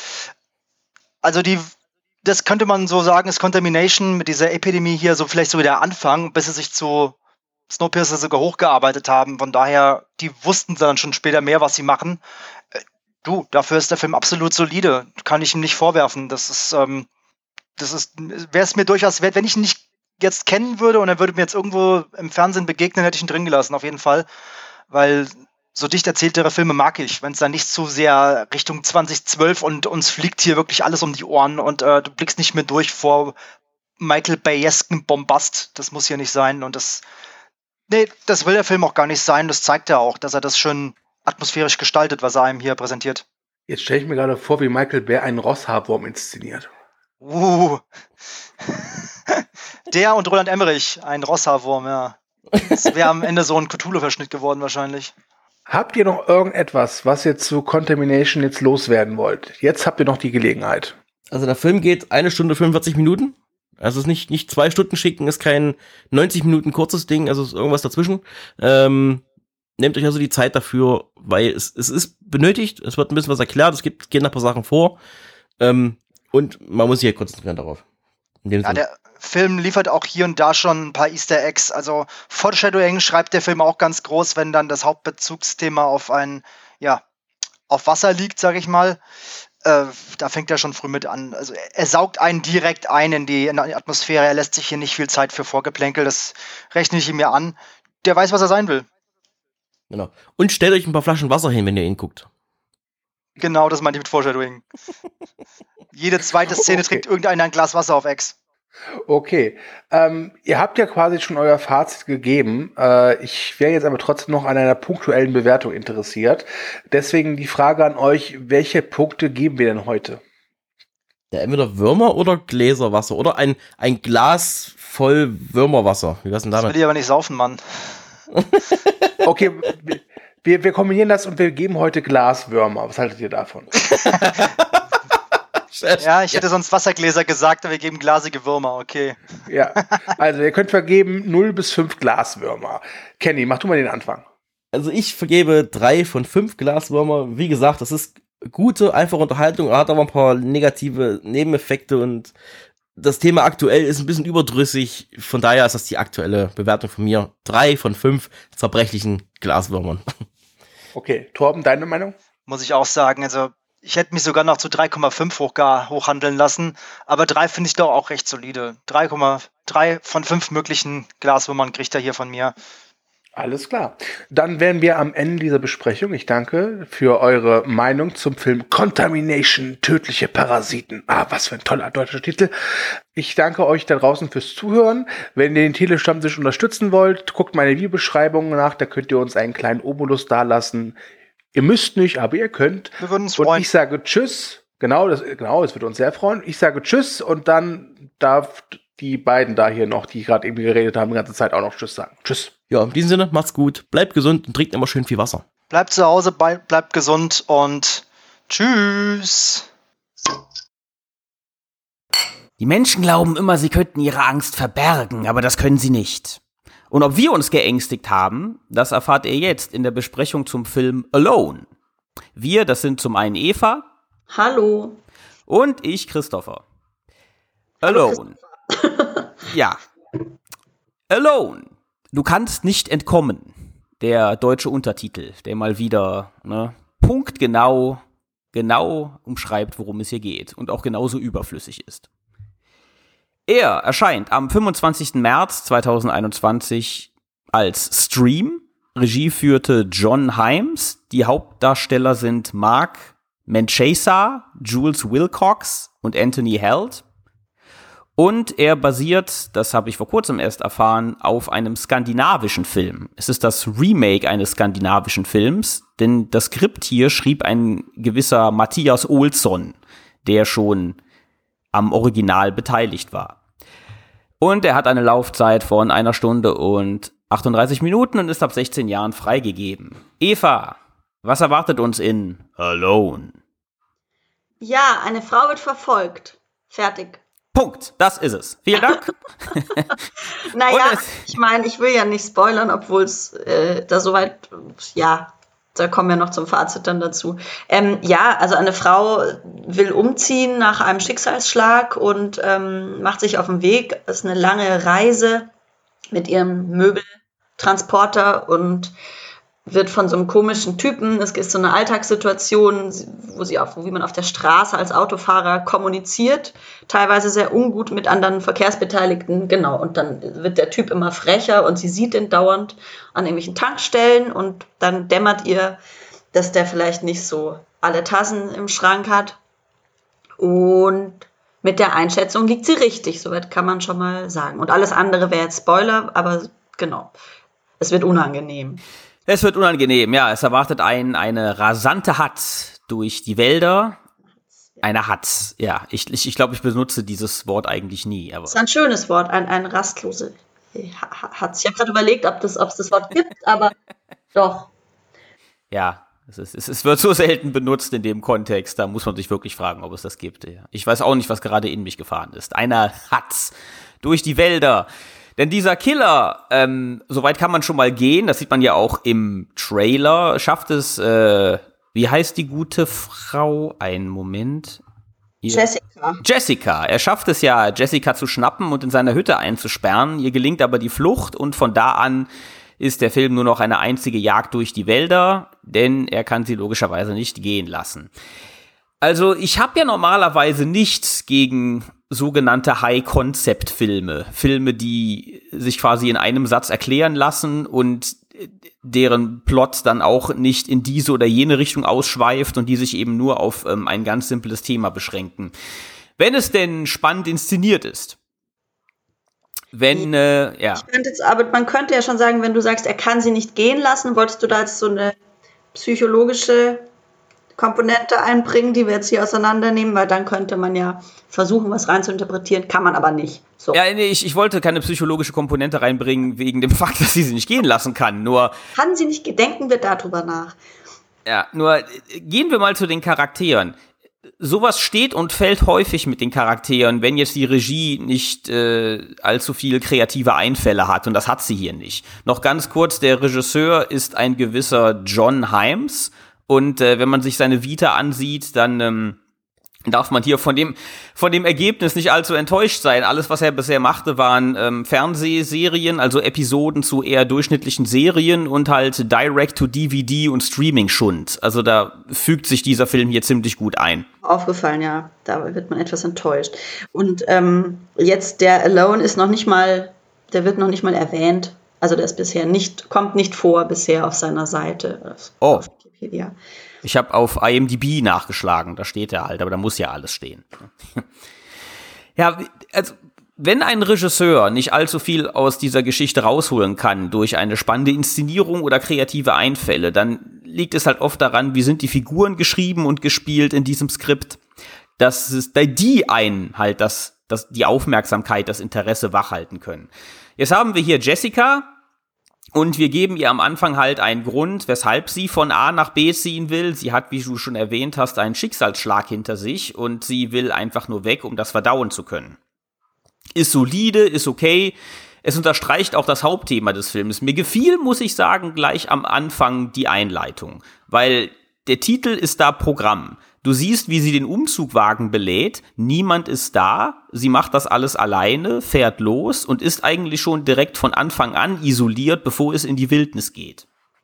Also die, das könnte man so sagen, ist Contamination mit dieser Epidemie hier so vielleicht so der Anfang, bis sie sich zu Snowpiercer sogar hochgearbeitet haben. Von daher, die wussten dann schon später mehr, was sie machen. Äh, du, dafür ist der Film absolut solide. Kann ich ihm nicht vorwerfen. Das ist, ähm, Das ist, wäre es mir durchaus wert, wenn ich ihn nicht jetzt kennen würde und er würde mir jetzt irgendwo im Fernsehen begegnen, hätte ich ihn drin gelassen, auf jeden Fall. Weil so dicht erzähltere Filme mag ich, wenn es dann nicht zu sehr Richtung zwanzig zwölf und uns fliegt hier wirklich alles um die Ohren und äh, du blickst nicht mehr durch vor Michael Bay-esken Bombast. Das muss hier nicht sein und das, nee, das will der Film auch gar nicht sein. Das zeigt er auch, dass er das schön atmosphärisch gestaltet, was er einem hier präsentiert. Jetzt stelle ich mir gerade vor, wie Michael Bay einen Rosshaarwurm inszeniert. Uh. Der und Roland Emmerich, ein Rosshaarwurm, ja. Das wäre am Ende so ein Cthulhu-Verschnitt geworden wahrscheinlich. Habt ihr noch irgendetwas, was ihr zu Contamination jetzt loswerden wollt? Jetzt habt ihr noch die Gelegenheit. Also der Film geht eine Stunde fünfundvierzig Minuten. Also es ist nicht, nicht zwei Stunden schicken, ist kein neunzig Minuten kurzes Ding, also ist irgendwas dazwischen. Ähm, nehmt euch also die Zeit dafür, weil es, es ist benötigt, es wird ein bisschen was erklärt, es gibt, gehen ein paar Sachen vor. Ähm, Und man muss sich ja konzentrieren darauf. Ja, der Film liefert auch hier und da schon ein paar Easter Eggs. Also Foreshadowing schreibt der Film auch ganz groß, wenn dann das Hauptbezugsthema auf ein, ja, auf Wasser liegt, sage ich mal. Äh, da fängt er schon früh mit an. Also er, er saugt einen direkt ein in die, in die Atmosphäre. Er lässt sich hier nicht viel Zeit für Vorgeplänkel. Das rechne ich ihm ja an. Der weiß, was er sein will. Genau. Und stellt euch ein paar Flaschen Wasser hin, wenn ihr ihn guckt. Genau, das meinte ich mit Foreshadowing. Jede zweite Szene Okay. trinkt irgendeiner ein Glas Wasser auf Ex. Okay, ähm, ihr habt ja quasi schon euer Fazit gegeben. Äh, ich wäre jetzt aber trotzdem noch an einer punktuellen Bewertung interessiert. Deswegen die Frage an euch, welche Punkte geben wir denn heute? Ja, entweder Würmer oder Gläserwasser oder ein, ein Glas voll Würmerwasser. Wie wär's denn damit? Das will ich aber nicht saufen, Mann. Okay, wir, wir kombinieren das und wir geben heute Glaswürmer. Was haltet ihr davon? Ja, ich hätte sonst Wassergläser gesagt, aber wir geben glasige Würmer, okay. Ja, also ihr könnt vergeben null bis fünf Glaswürmer. Kenny, mach du mal den Anfang. Also ich vergebe drei von fünf Glaswürmer. Wie gesagt, das ist gute, einfache Unterhaltung, hat aber ein paar negative Nebeneffekte und das Thema aktuell ist ein bisschen überdrüssig. Von daher ist das die aktuelle Bewertung von mir. Drei von fünf zerbrechlichen Glaswürmern. Okay, Torben, deine Meinung? Muss ich auch sagen, also ich hätte mich sogar noch zu drei Komma fünf hoch, hochhandeln lassen, aber drei finde ich doch auch recht solide. drei Komma drei von fünf möglichen Glaswürmern kriegt er hier von mir. Alles klar. Dann wären wir am Ende dieser Besprechung. Ich danke für eure Meinung zum Film Contamination, tödliche Parasiten. Ah, was für ein toller deutscher Titel. Ich danke euch da draußen fürs Zuhören. Wenn ihr den Telestammtisch unterstützen wollt, guckt meine Videobeschreibung nach. Da könnt ihr uns einen kleinen Obolus dalassen. Ihr müsst nicht, aber ihr könnt. Wir würden uns und freuen. ich sage Tschüss. Genau, das, genau, das würde uns sehr freuen. Ich sage Tschüss und dann darf die beiden da hier noch, die gerade eben geredet haben, die ganze Zeit auch noch Tschüss sagen. Tschüss. Ja, in diesem Sinne, macht's gut, bleibt gesund und trinkt immer schön viel Wasser. Bleibt zu Hause, bleibt gesund und tschüss. Die Menschen glauben immer, sie könnten ihre Angst verbergen, aber das können sie nicht. Und ob wir uns geängstigt haben, das erfahrt ihr jetzt in der Besprechung zum Film Alone. Wir, das sind zum einen Eva. Hallo. Und ich, Christopher. Alone. Ja. Alone. Du kannst nicht entkommen. Der deutsche Untertitel, der mal wieder, ne, punktgenau, genau umschreibt, worum es hier geht und auch genauso überflüssig ist. Er erscheint am fünfundzwanzigsten März zweitausendeinundzwanzig als Stream. Regie führte John Himes. Die Hauptdarsteller sind Mark Manchesa, Jules Wilcox und Anthony Held. Und er basiert, das habe ich vor kurzem erst erfahren, auf einem skandinavischen Film. Es ist das Remake eines skandinavischen Films, denn das Skript hier schrieb ein gewisser Mattias Olsson, der schon am Original beteiligt war. Und er hat eine Laufzeit von einer Stunde und achtunddreißig Minuten und ist ab sechzehn Jahren freigegeben. Eva, was erwartet uns in Alone? Ja, eine Frau wird verfolgt. Fertig. Punkt, das ist es. Vielen Dank. Naja, ich meine, ich will ja nicht spoilern, obwohl es äh, da soweit, ja, da kommen wir noch zum Fazit dann dazu. Ähm, ja, also eine Frau will umziehen nach einem Schicksalsschlag und ähm, macht sich auf den Weg. Es ist eine lange Reise mit ihrem Möbeltransporter und wird von so einem komischen Typen, es ist so eine Alltagssituation, wo sie auf, wie man auf der Straße als Autofahrer kommuniziert, teilweise sehr ungut mit anderen Verkehrsbeteiligten, genau, und dann wird der Typ immer frecher und sie sieht ihn dauernd an irgendwelchen Tankstellen und dann dämmert ihr, dass der vielleicht nicht so alle Tassen im Schrank hat und mit der Einschätzung liegt sie richtig, soweit kann man schon mal sagen. Und alles andere wäre jetzt Spoiler, aber genau, es wird unangenehm. Es wird unangenehm, ja. Es erwartet einen eine rasante Hatz durch die Wälder. Eine Hatz, ja. Ich, ich, ich glaube, ich benutze dieses Wort eigentlich nie. Aber das ist ein schönes Wort, ein, ein rastlose Hatz. Ich habe gerade überlegt, ob es das, das Wort gibt, aber doch. Ja, es, ist, es, es wird so selten benutzt in dem Kontext. Da muss man sich wirklich fragen, ob es das gibt. Ja. Ich weiß auch nicht, was gerade in mich gefahren ist. Eine Hatz durch die Wälder. Denn dieser Killer, ähm, soweit kann man schon mal gehen, das sieht man ja auch im Trailer, schafft es, äh, wie heißt die gute Frau? Einen Moment. Ihr Jessica. Jessica. Er schafft es ja, Jessica zu schnappen und in seiner Hütte einzusperren. Ihr gelingt aber die Flucht und von da an ist der Film nur noch eine einzige Jagd durch die Wälder, denn er kann sie logischerweise nicht gehen lassen. Also ich habe ja normalerweise nichts gegen sogenannte High-Concept-Filme. Filme, die sich quasi in einem Satz erklären lassen und deren Plot dann auch nicht in diese oder jene Richtung ausschweift und die sich eben nur auf ähm, ein ganz simples Thema beschränken. Wenn es denn spannend inszeniert ist Wenn, äh, ja. Ich könnte jetzt, aber man könnte ja schon sagen, wenn du sagst, er kann sie nicht gehen lassen, wolltest du da jetzt so eine psychologische Komponente einbringen, die wir jetzt hier auseinandernehmen, weil dann könnte man ja versuchen, was rein zu interpretieren, kann man aber nicht. So. Ja, nee, ich, ich wollte keine psychologische Komponente reinbringen, wegen dem Fakt, dass sie sie nicht gehen lassen kann, nur... Kann sie nicht, denken wir darüber nach. Ja, nur gehen wir mal zu den Charakteren. Sowas steht und fällt häufig mit den Charakteren, wenn jetzt die Regie nicht äh, allzu viel kreative Einfälle hat, und das hat sie hier nicht. Noch ganz kurz, der Regisseur ist ein gewisser John Himes, und äh, wenn man sich seine Vita ansieht, dann ähm, darf man hier von dem von dem Ergebnis nicht allzu enttäuscht sein. Alles, was er bisher machte, waren ähm, Fernsehserien, also Episoden zu eher durchschnittlichen Serien und halt Direct-to-D V D und Streaming-Schund. Also da fügt sich dieser Film hier ziemlich gut ein. Aufgefallen, ja. Da wird man etwas enttäuscht. Und ähm, jetzt der Alone ist noch nicht mal, der wird noch nicht mal erwähnt. Also der ist bisher nicht, kommt nicht vor bisher auf seiner Seite. Oh. Auf Wikipedia. Ich habe auf I M D B nachgeschlagen, da steht er halt, aber da muss ja alles stehen. Ja, also wenn ein Regisseur nicht allzu viel aus dieser Geschichte rausholen kann durch eine spannende Inszenierung oder kreative Einfälle, dann liegt es halt oft daran, wie sind die Figuren geschrieben und gespielt in diesem Skript, dass es, die einen halt das, das, die Aufmerksamkeit, das Interesse wachhalten können. Jetzt haben wir hier Jessica, und wir geben ihr am Anfang halt einen Grund, weshalb sie von A nach B ziehen will. Sie hat, wie du schon erwähnt hast, einen Schicksalsschlag hinter sich und sie will einfach nur weg, um das verdauen zu können. Ist solide, ist okay. Es unterstreicht auch das Hauptthema des Films. Mir gefiel, muss ich sagen, gleich am Anfang die Einleitung, weil der Titel ist da Programm. Du siehst, wie sie den Umzugwagen belädt, niemand ist da, sie macht das alles alleine, fährt los und ist eigentlich schon direkt von Anfang an isoliert, bevor es in die Wildnis geht.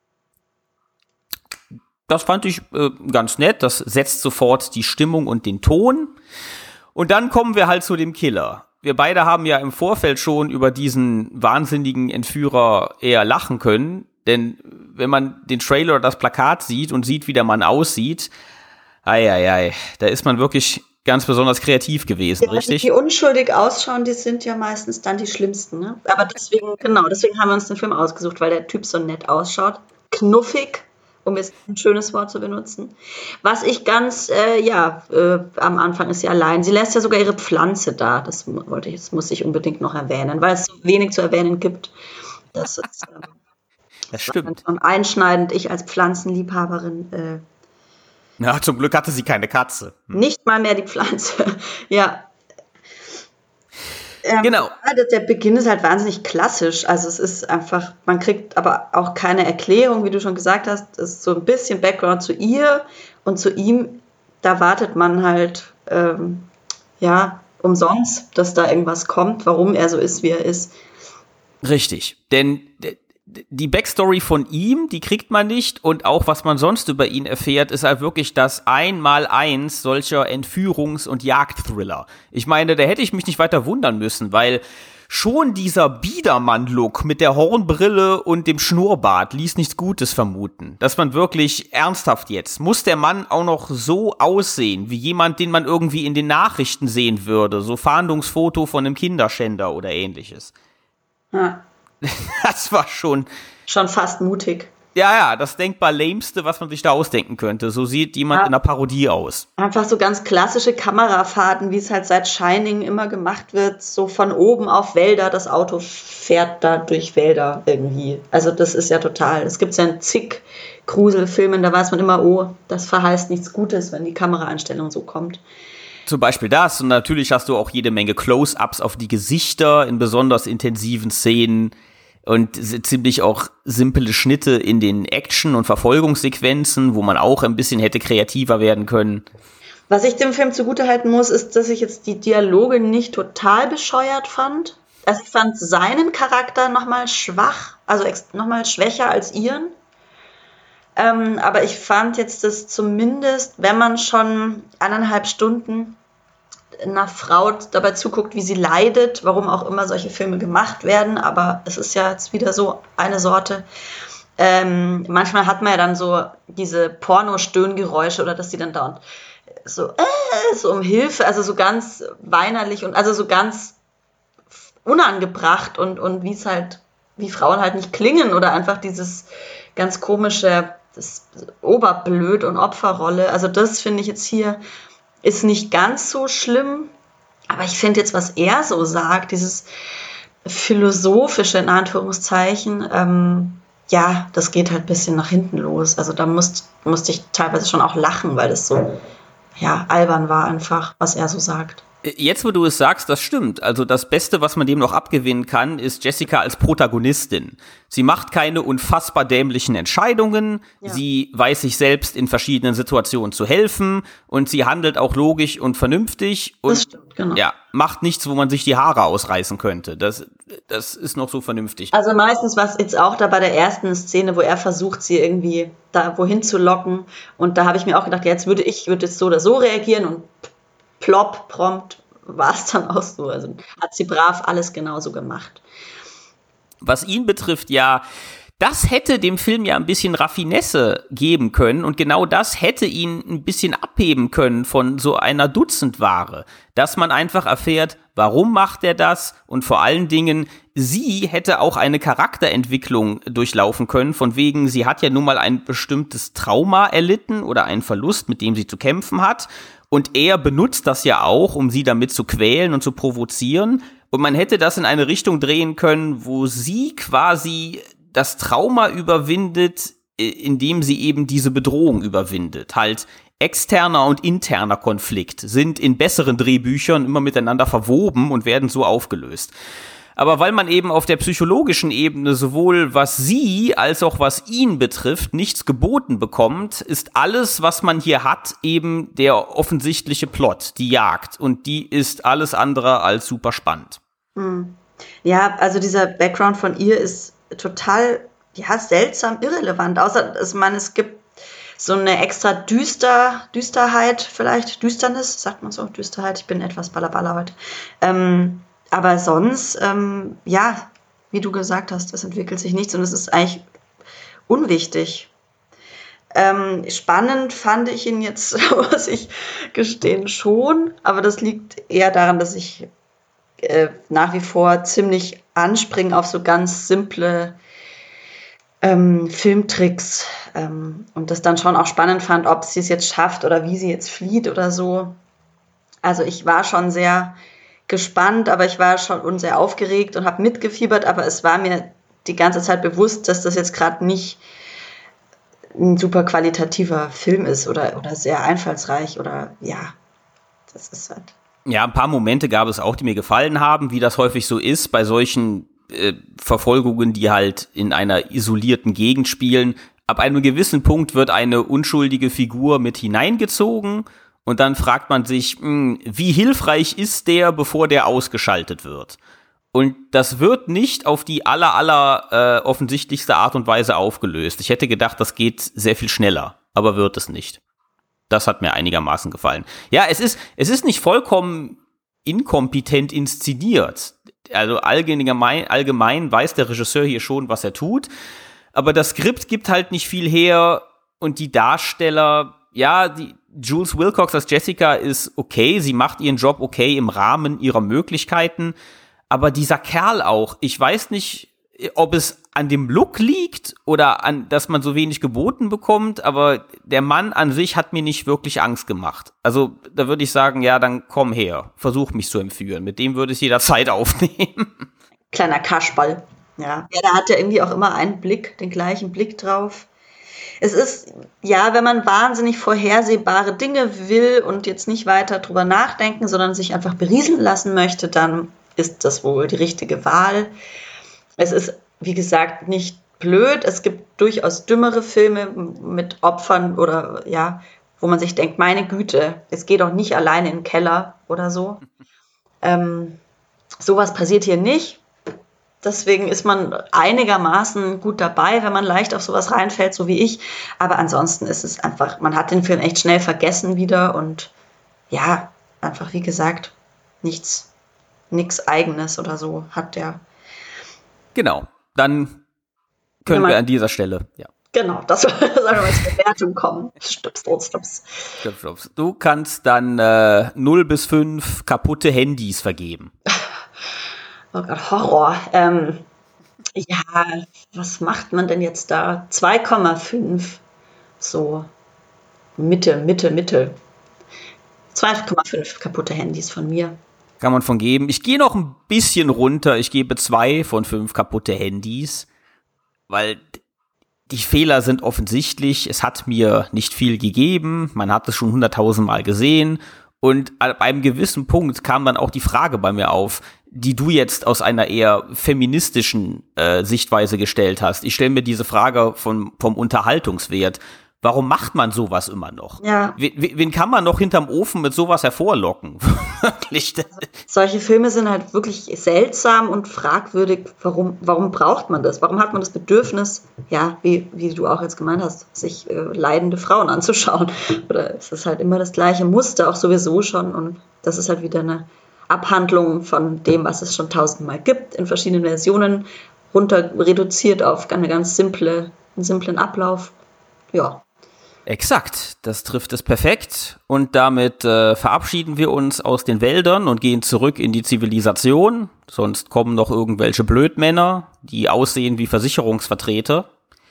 Das fand ich äh, ganz nett, das setzt sofort die Stimmung und den Ton. Und dann kommen wir halt zu dem Killer. Wir beide haben ja im Vorfeld schon über diesen wahnsinnigen Entführer eher lachen können, denn wenn man den Trailer oder das Plakat sieht und sieht, wie der Mann aussieht, Eieiei, da ist man wirklich ganz besonders kreativ gewesen, ja, richtig? Die, die unschuldig ausschauen, die sind ja meistens dann die schlimmsten, ne? Aber deswegen, genau, deswegen haben wir uns den Film ausgesucht, weil der Typ so nett ausschaut. Knuffig, um jetzt ein schönes Wort zu benutzen. Was ich ganz, äh, ja, äh, am Anfang ist sie allein. Sie lässt ja sogar ihre Pflanze da. Das wollte ich, das muss ich unbedingt noch erwähnen, weil es so wenig zu erwähnen gibt. Das ist äh, das stimmt. Und einschneidend, ich als Pflanzenliebhaberin, äh, ja, zum Glück hatte sie keine Katze. Hm. Nicht mal mehr die Pflanze. Ja. Ähm, genau. Der Beginn ist halt wahnsinnig klassisch. Also es ist einfach, man kriegt aber auch keine Erklärung, wie du schon gesagt hast. Es ist so ein bisschen Background zu ihr und zu ihm. Da wartet man halt, ähm, ja, umsonst, dass da irgendwas kommt, warum er so ist, wie er ist. Richtig, denn die Backstory von ihm, die kriegt man nicht, und auch was man sonst über ihn erfährt, ist halt wirklich das Einmaleins solcher Entführungs- und Jagdthriller. Ich meine, da hätte ich mich nicht weiter wundern müssen, weil schon dieser Biedermann-Look mit der Hornbrille und dem Schnurrbart ließ nichts Gutes vermuten. Dass man wirklich ernsthaft jetzt, muss der Mann auch noch so aussehen, wie jemand, den man irgendwie in den Nachrichten sehen würde, so Fahndungsfoto von einem Kinderschänder oder ähnliches. Ja. Das war schon... Schon fast mutig. Ja, ja, das denkbar lämste, was man sich da ausdenken könnte. So sieht jemand ja. in einer Parodie aus. Einfach so ganz klassische Kamerafahrten, wie es halt seit Shining immer gemacht wird. So von oben auf Wälder, das Auto fährt da durch Wälder irgendwie. Also das ist ja total... Es gibt ja in zig Gruselfilmen, da weiß man immer, oh, das verheißt nichts Gutes, wenn die Kameraeinstellung so kommt. Zum Beispiel das, und natürlich hast du auch jede Menge Close-Ups auf die Gesichter in besonders intensiven Szenen und ziemlich auch simple Schnitte in den Action- und Verfolgungssequenzen, wo man auch ein bisschen hätte kreativer werden können. Was ich dem Film zugutehalten muss, ist, dass ich jetzt die Dialoge nicht total bescheuert fand. Also ich fand seinen Charakter nochmal schwach, also nochmal schwächer als ihren. Ähm, aber ich fand jetzt, dass zumindest, wenn man schon eineinhalb Stunden einer Frau dabei zuguckt, wie sie leidet, warum auch immer solche Filme gemacht werden, aber es ist ja jetzt wieder so eine Sorte. Ähm, manchmal hat man ja dann so diese Porno-Stöhngeräusche oder dass sie dann dauernd so, äh, so um Hilfe, also so ganz weinerlich und also so ganz unangebracht und, und wie es halt, wie Frauen halt nicht klingen oder einfach dieses ganz komische, das Oberblöd und Opferrolle. Also das finde ich jetzt hier ist nicht ganz so schlimm, aber ich finde jetzt, was er so sagt, dieses philosophische in Anführungszeichen, ähm, ja, das geht halt ein bisschen nach hinten los. Also da musst, musste ich teilweise schon auch lachen, weil das so, ja, albern war einfach, was er so sagt. Jetzt, wo du es sagst, das stimmt. Also das Beste, was man dem noch abgewinnen kann, ist Jessica als Protagonistin. Sie macht keine unfassbar dämlichen Entscheidungen. Ja. Sie weiß sich selbst in verschiedenen Situationen zu helfen und sie handelt auch logisch und vernünftig und das stimmt, genau. Ja, macht nichts, wo man sich die Haare ausreißen könnte. Das, das ist noch so vernünftig. Also meistens war es jetzt auch da bei der ersten Szene, wo er versucht, sie irgendwie da wohin zu locken. Und da habe ich mir auch gedacht, jetzt würde ich würde jetzt so oder so reagieren und plopp, prompt war es dann auch so. Also hat sie brav alles genauso gemacht. Was ihn betrifft, ja, das hätte dem Film ja ein bisschen Raffinesse geben können und genau das hätte ihn ein bisschen abheben können von so einer Dutzendware. Dass man einfach erfährt, warum macht er das und vor allen Dingen, sie hätte auch eine Charakterentwicklung durchlaufen können, von wegen, sie hat ja nun mal ein bestimmtes Trauma erlitten oder einen Verlust, mit dem sie zu kämpfen hat. Und er benutzt das ja auch, um sie damit zu quälen und zu provozieren. Und man hätte das in eine Richtung drehen können, wo sie quasi das Trauma überwindet, indem sie eben diese Bedrohung überwindet. Halt externer und interner Konflikt sind in besseren Drehbüchern immer miteinander verwoben und werden so aufgelöst. Aber weil man eben auf der psychologischen Ebene sowohl was sie als auch was ihn betrifft nichts geboten bekommt, ist alles, was man hier hat, eben der offensichtliche Plot, die Jagd. Und die ist alles andere als super spannend. Hm. Ja, also dieser Background von ihr ist total, ja, seltsam irrelevant. Außer, ich meine, es gibt so eine extra Düster, Düsterheit vielleicht, Düsternis, sagt man so, Düsterheit. Ich bin etwas ballerballer heute. Ähm, Aber sonst, ähm, ja, wie du gesagt hast, es entwickelt sich nichts und es ist eigentlich unwichtig. Ähm, spannend fand ich ihn jetzt, muss ich gestehen, schon. Aber das liegt eher daran, dass ich äh, nach wie vor ziemlich anspringe auf so ganz simple ähm, Filmtricks. Ähm, und das dann schon auch spannend fand, ob sie es jetzt schafft oder wie sie jetzt flieht oder so. Also ich war schon sehr gespannt, aber ich war schon sehr aufgeregt und habe mitgefiebert, aber es war mir die ganze Zeit bewusst, dass das jetzt gerade nicht ein super qualitativer Film ist oder, oder sehr einfallsreich oder ja, das ist halt. Ja, ein paar Momente gab es auch, die mir gefallen haben, wie das häufig so ist bei solchen äh, Verfolgungen, die halt in einer isolierten Gegend spielen. Ab einem gewissen Punkt wird eine unschuldige Figur mit hineingezogen. Und dann fragt man sich, mh, wie hilfreich ist der, bevor der ausgeschaltet wird? Und das wird nicht auf die aller, aller äh, offensichtlichste Art und Weise aufgelöst. Ich hätte gedacht, das geht sehr viel schneller, aber wird es nicht. Das hat mir einigermaßen gefallen. Ja, es ist, es ist nicht vollkommen inkompetent inszeniert. Also allgemein, allgemein weiß der Regisseur hier schon, was er tut. Aber das Skript gibt halt nicht viel her und die Darsteller, ja, die Jules Wilcox als Jessica ist okay, sie macht ihren Job okay im Rahmen ihrer Möglichkeiten, aber dieser Kerl auch, ich weiß nicht, ob es an dem Look liegt oder an, dass man so wenig geboten bekommt, aber der Mann an sich hat mir nicht wirklich Angst gemacht. Also da würde ich sagen, ja, dann komm her, versuch mich zu entführen, mit dem würde ich jederzeit aufnehmen. Kleiner Kaschball, ja. Ja, da hat er irgendwie auch immer einen Blick, den gleichen Blick drauf. Es ist, ja, wenn man wahnsinnig vorhersehbare Dinge will und jetzt nicht weiter drüber nachdenken, sondern sich einfach berieseln lassen möchte, dann ist das wohl die richtige Wahl. Es ist, wie gesagt, nicht blöd. Es gibt durchaus dümmere Filme mit Opfern oder, ja, wo man sich denkt, meine Güte, es geht doch nicht alleine in den Keller oder so. Ähm, sowas passiert hier nicht. Deswegen ist man einigermaßen gut dabei, wenn man leicht auf sowas reinfällt, so wie ich. Aber ansonsten ist es einfach, man hat den Film echt schnell vergessen wieder und ja, einfach wie gesagt, nichts, nichts Eigenes oder so hat der. Genau, dann können ja, wir an dieser Stelle, ja. Genau, das soll als Bewertung kommen. Stups, stups, stups. Stups, stups. Du kannst dann äh, null bis fünf kaputte Handys vergeben. oh Gott, Horror. Ähm, ja, was macht man denn jetzt da? zwei Komma fünf. So Mitte, Mitte, Mitte. zwei Komma fünf kaputte Handys von mir. Kann man von geben. Ich gehe noch ein bisschen runter. Ich gebe zwei von fünf kaputte Handys, weil die Fehler sind offensichtlich. Es hat mir nicht viel gegeben. Man hat es schon hunderttausend Mal gesehen. Und ab einem gewissen Punkt kam dann auch die Frage bei mir auf, die du jetzt aus einer eher feministischen äh, Sichtweise gestellt hast. Ich stelle mir diese Frage von, vom Unterhaltungswert. Warum macht man sowas immer noch? Ja. Wen, wen kann man noch hinterm Ofen mit sowas hervorlocken? Wirklich. Solche Filme sind halt wirklich seltsam und fragwürdig. Warum, warum braucht man das? Warum hat man das Bedürfnis, ja, wie, wie du auch jetzt gemeint hast, sich äh, leidende Frauen anzuschauen? Oder ist es halt immer das gleiche Muster, auch sowieso schon? Und das ist halt wieder eine Abhandlung von dem, was es schon tausendmal gibt, in verschiedenen Versionen, runter reduziert auf eine ganz simple, einen simplen Ablauf. Ja. Exakt, das trifft es perfekt und damit äh, verabschieden wir uns aus den Wäldern und gehen zurück in die Zivilisation, sonst kommen noch irgendwelche Blödmänner, die aussehen wie Versicherungsvertreter.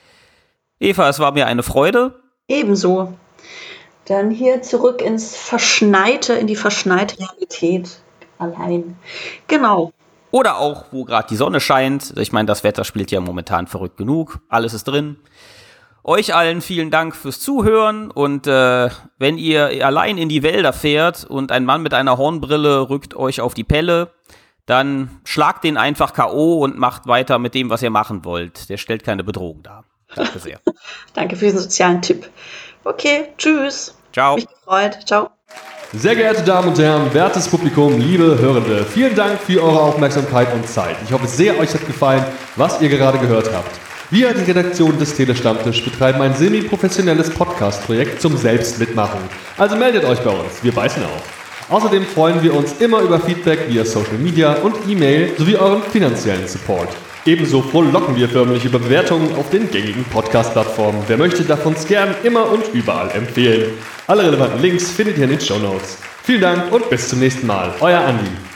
Eva, es war mir eine Freude. Ebenso. Dann hier zurück ins Verschneite, in die verschneite Realität allein. Genau. Oder auch, wo gerade die Sonne scheint. Ich meine, das Wetter spielt ja momentan verrückt genug. Alles ist drin. Euch allen vielen Dank fürs Zuhören und äh, wenn ihr allein in die Wälder fährt und ein Mann mit einer Hornbrille rückt euch auf die Pelle, dann schlagt den einfach K O und macht weiter mit dem, was ihr machen wollt. Der stellt keine Bedrohung dar. Danke sehr. Danke für diesen sozialen Tipp. Okay, tschüss. Ciao. Mich gefreut. Ciao. Sehr geehrte Damen und Herren, wertes Publikum, liebe Hörende, vielen Dank für eure Aufmerksamkeit und Zeit. Ich hoffe sehr, euch hat gefallen, was ihr gerade gehört habt. Wir, die Redaktion des Telestammtisch, betreiben ein semi-professionelles Podcast-Projekt zum Selbstmitmachen. Also meldet euch bei uns, wir beißen auf. Außerdem freuen wir uns immer über Feedback via Social Media und E-Mail sowie euren finanziellen Support. Ebenso frohlocken wir förmlich über Bewertungen auf den gängigen Podcast-Plattformen. Wer möchte, darf uns gern immer und überall empfehlen. Alle relevanten Links findet ihr in den Shownotes. Vielen Dank und bis zum nächsten Mal. Euer Andi.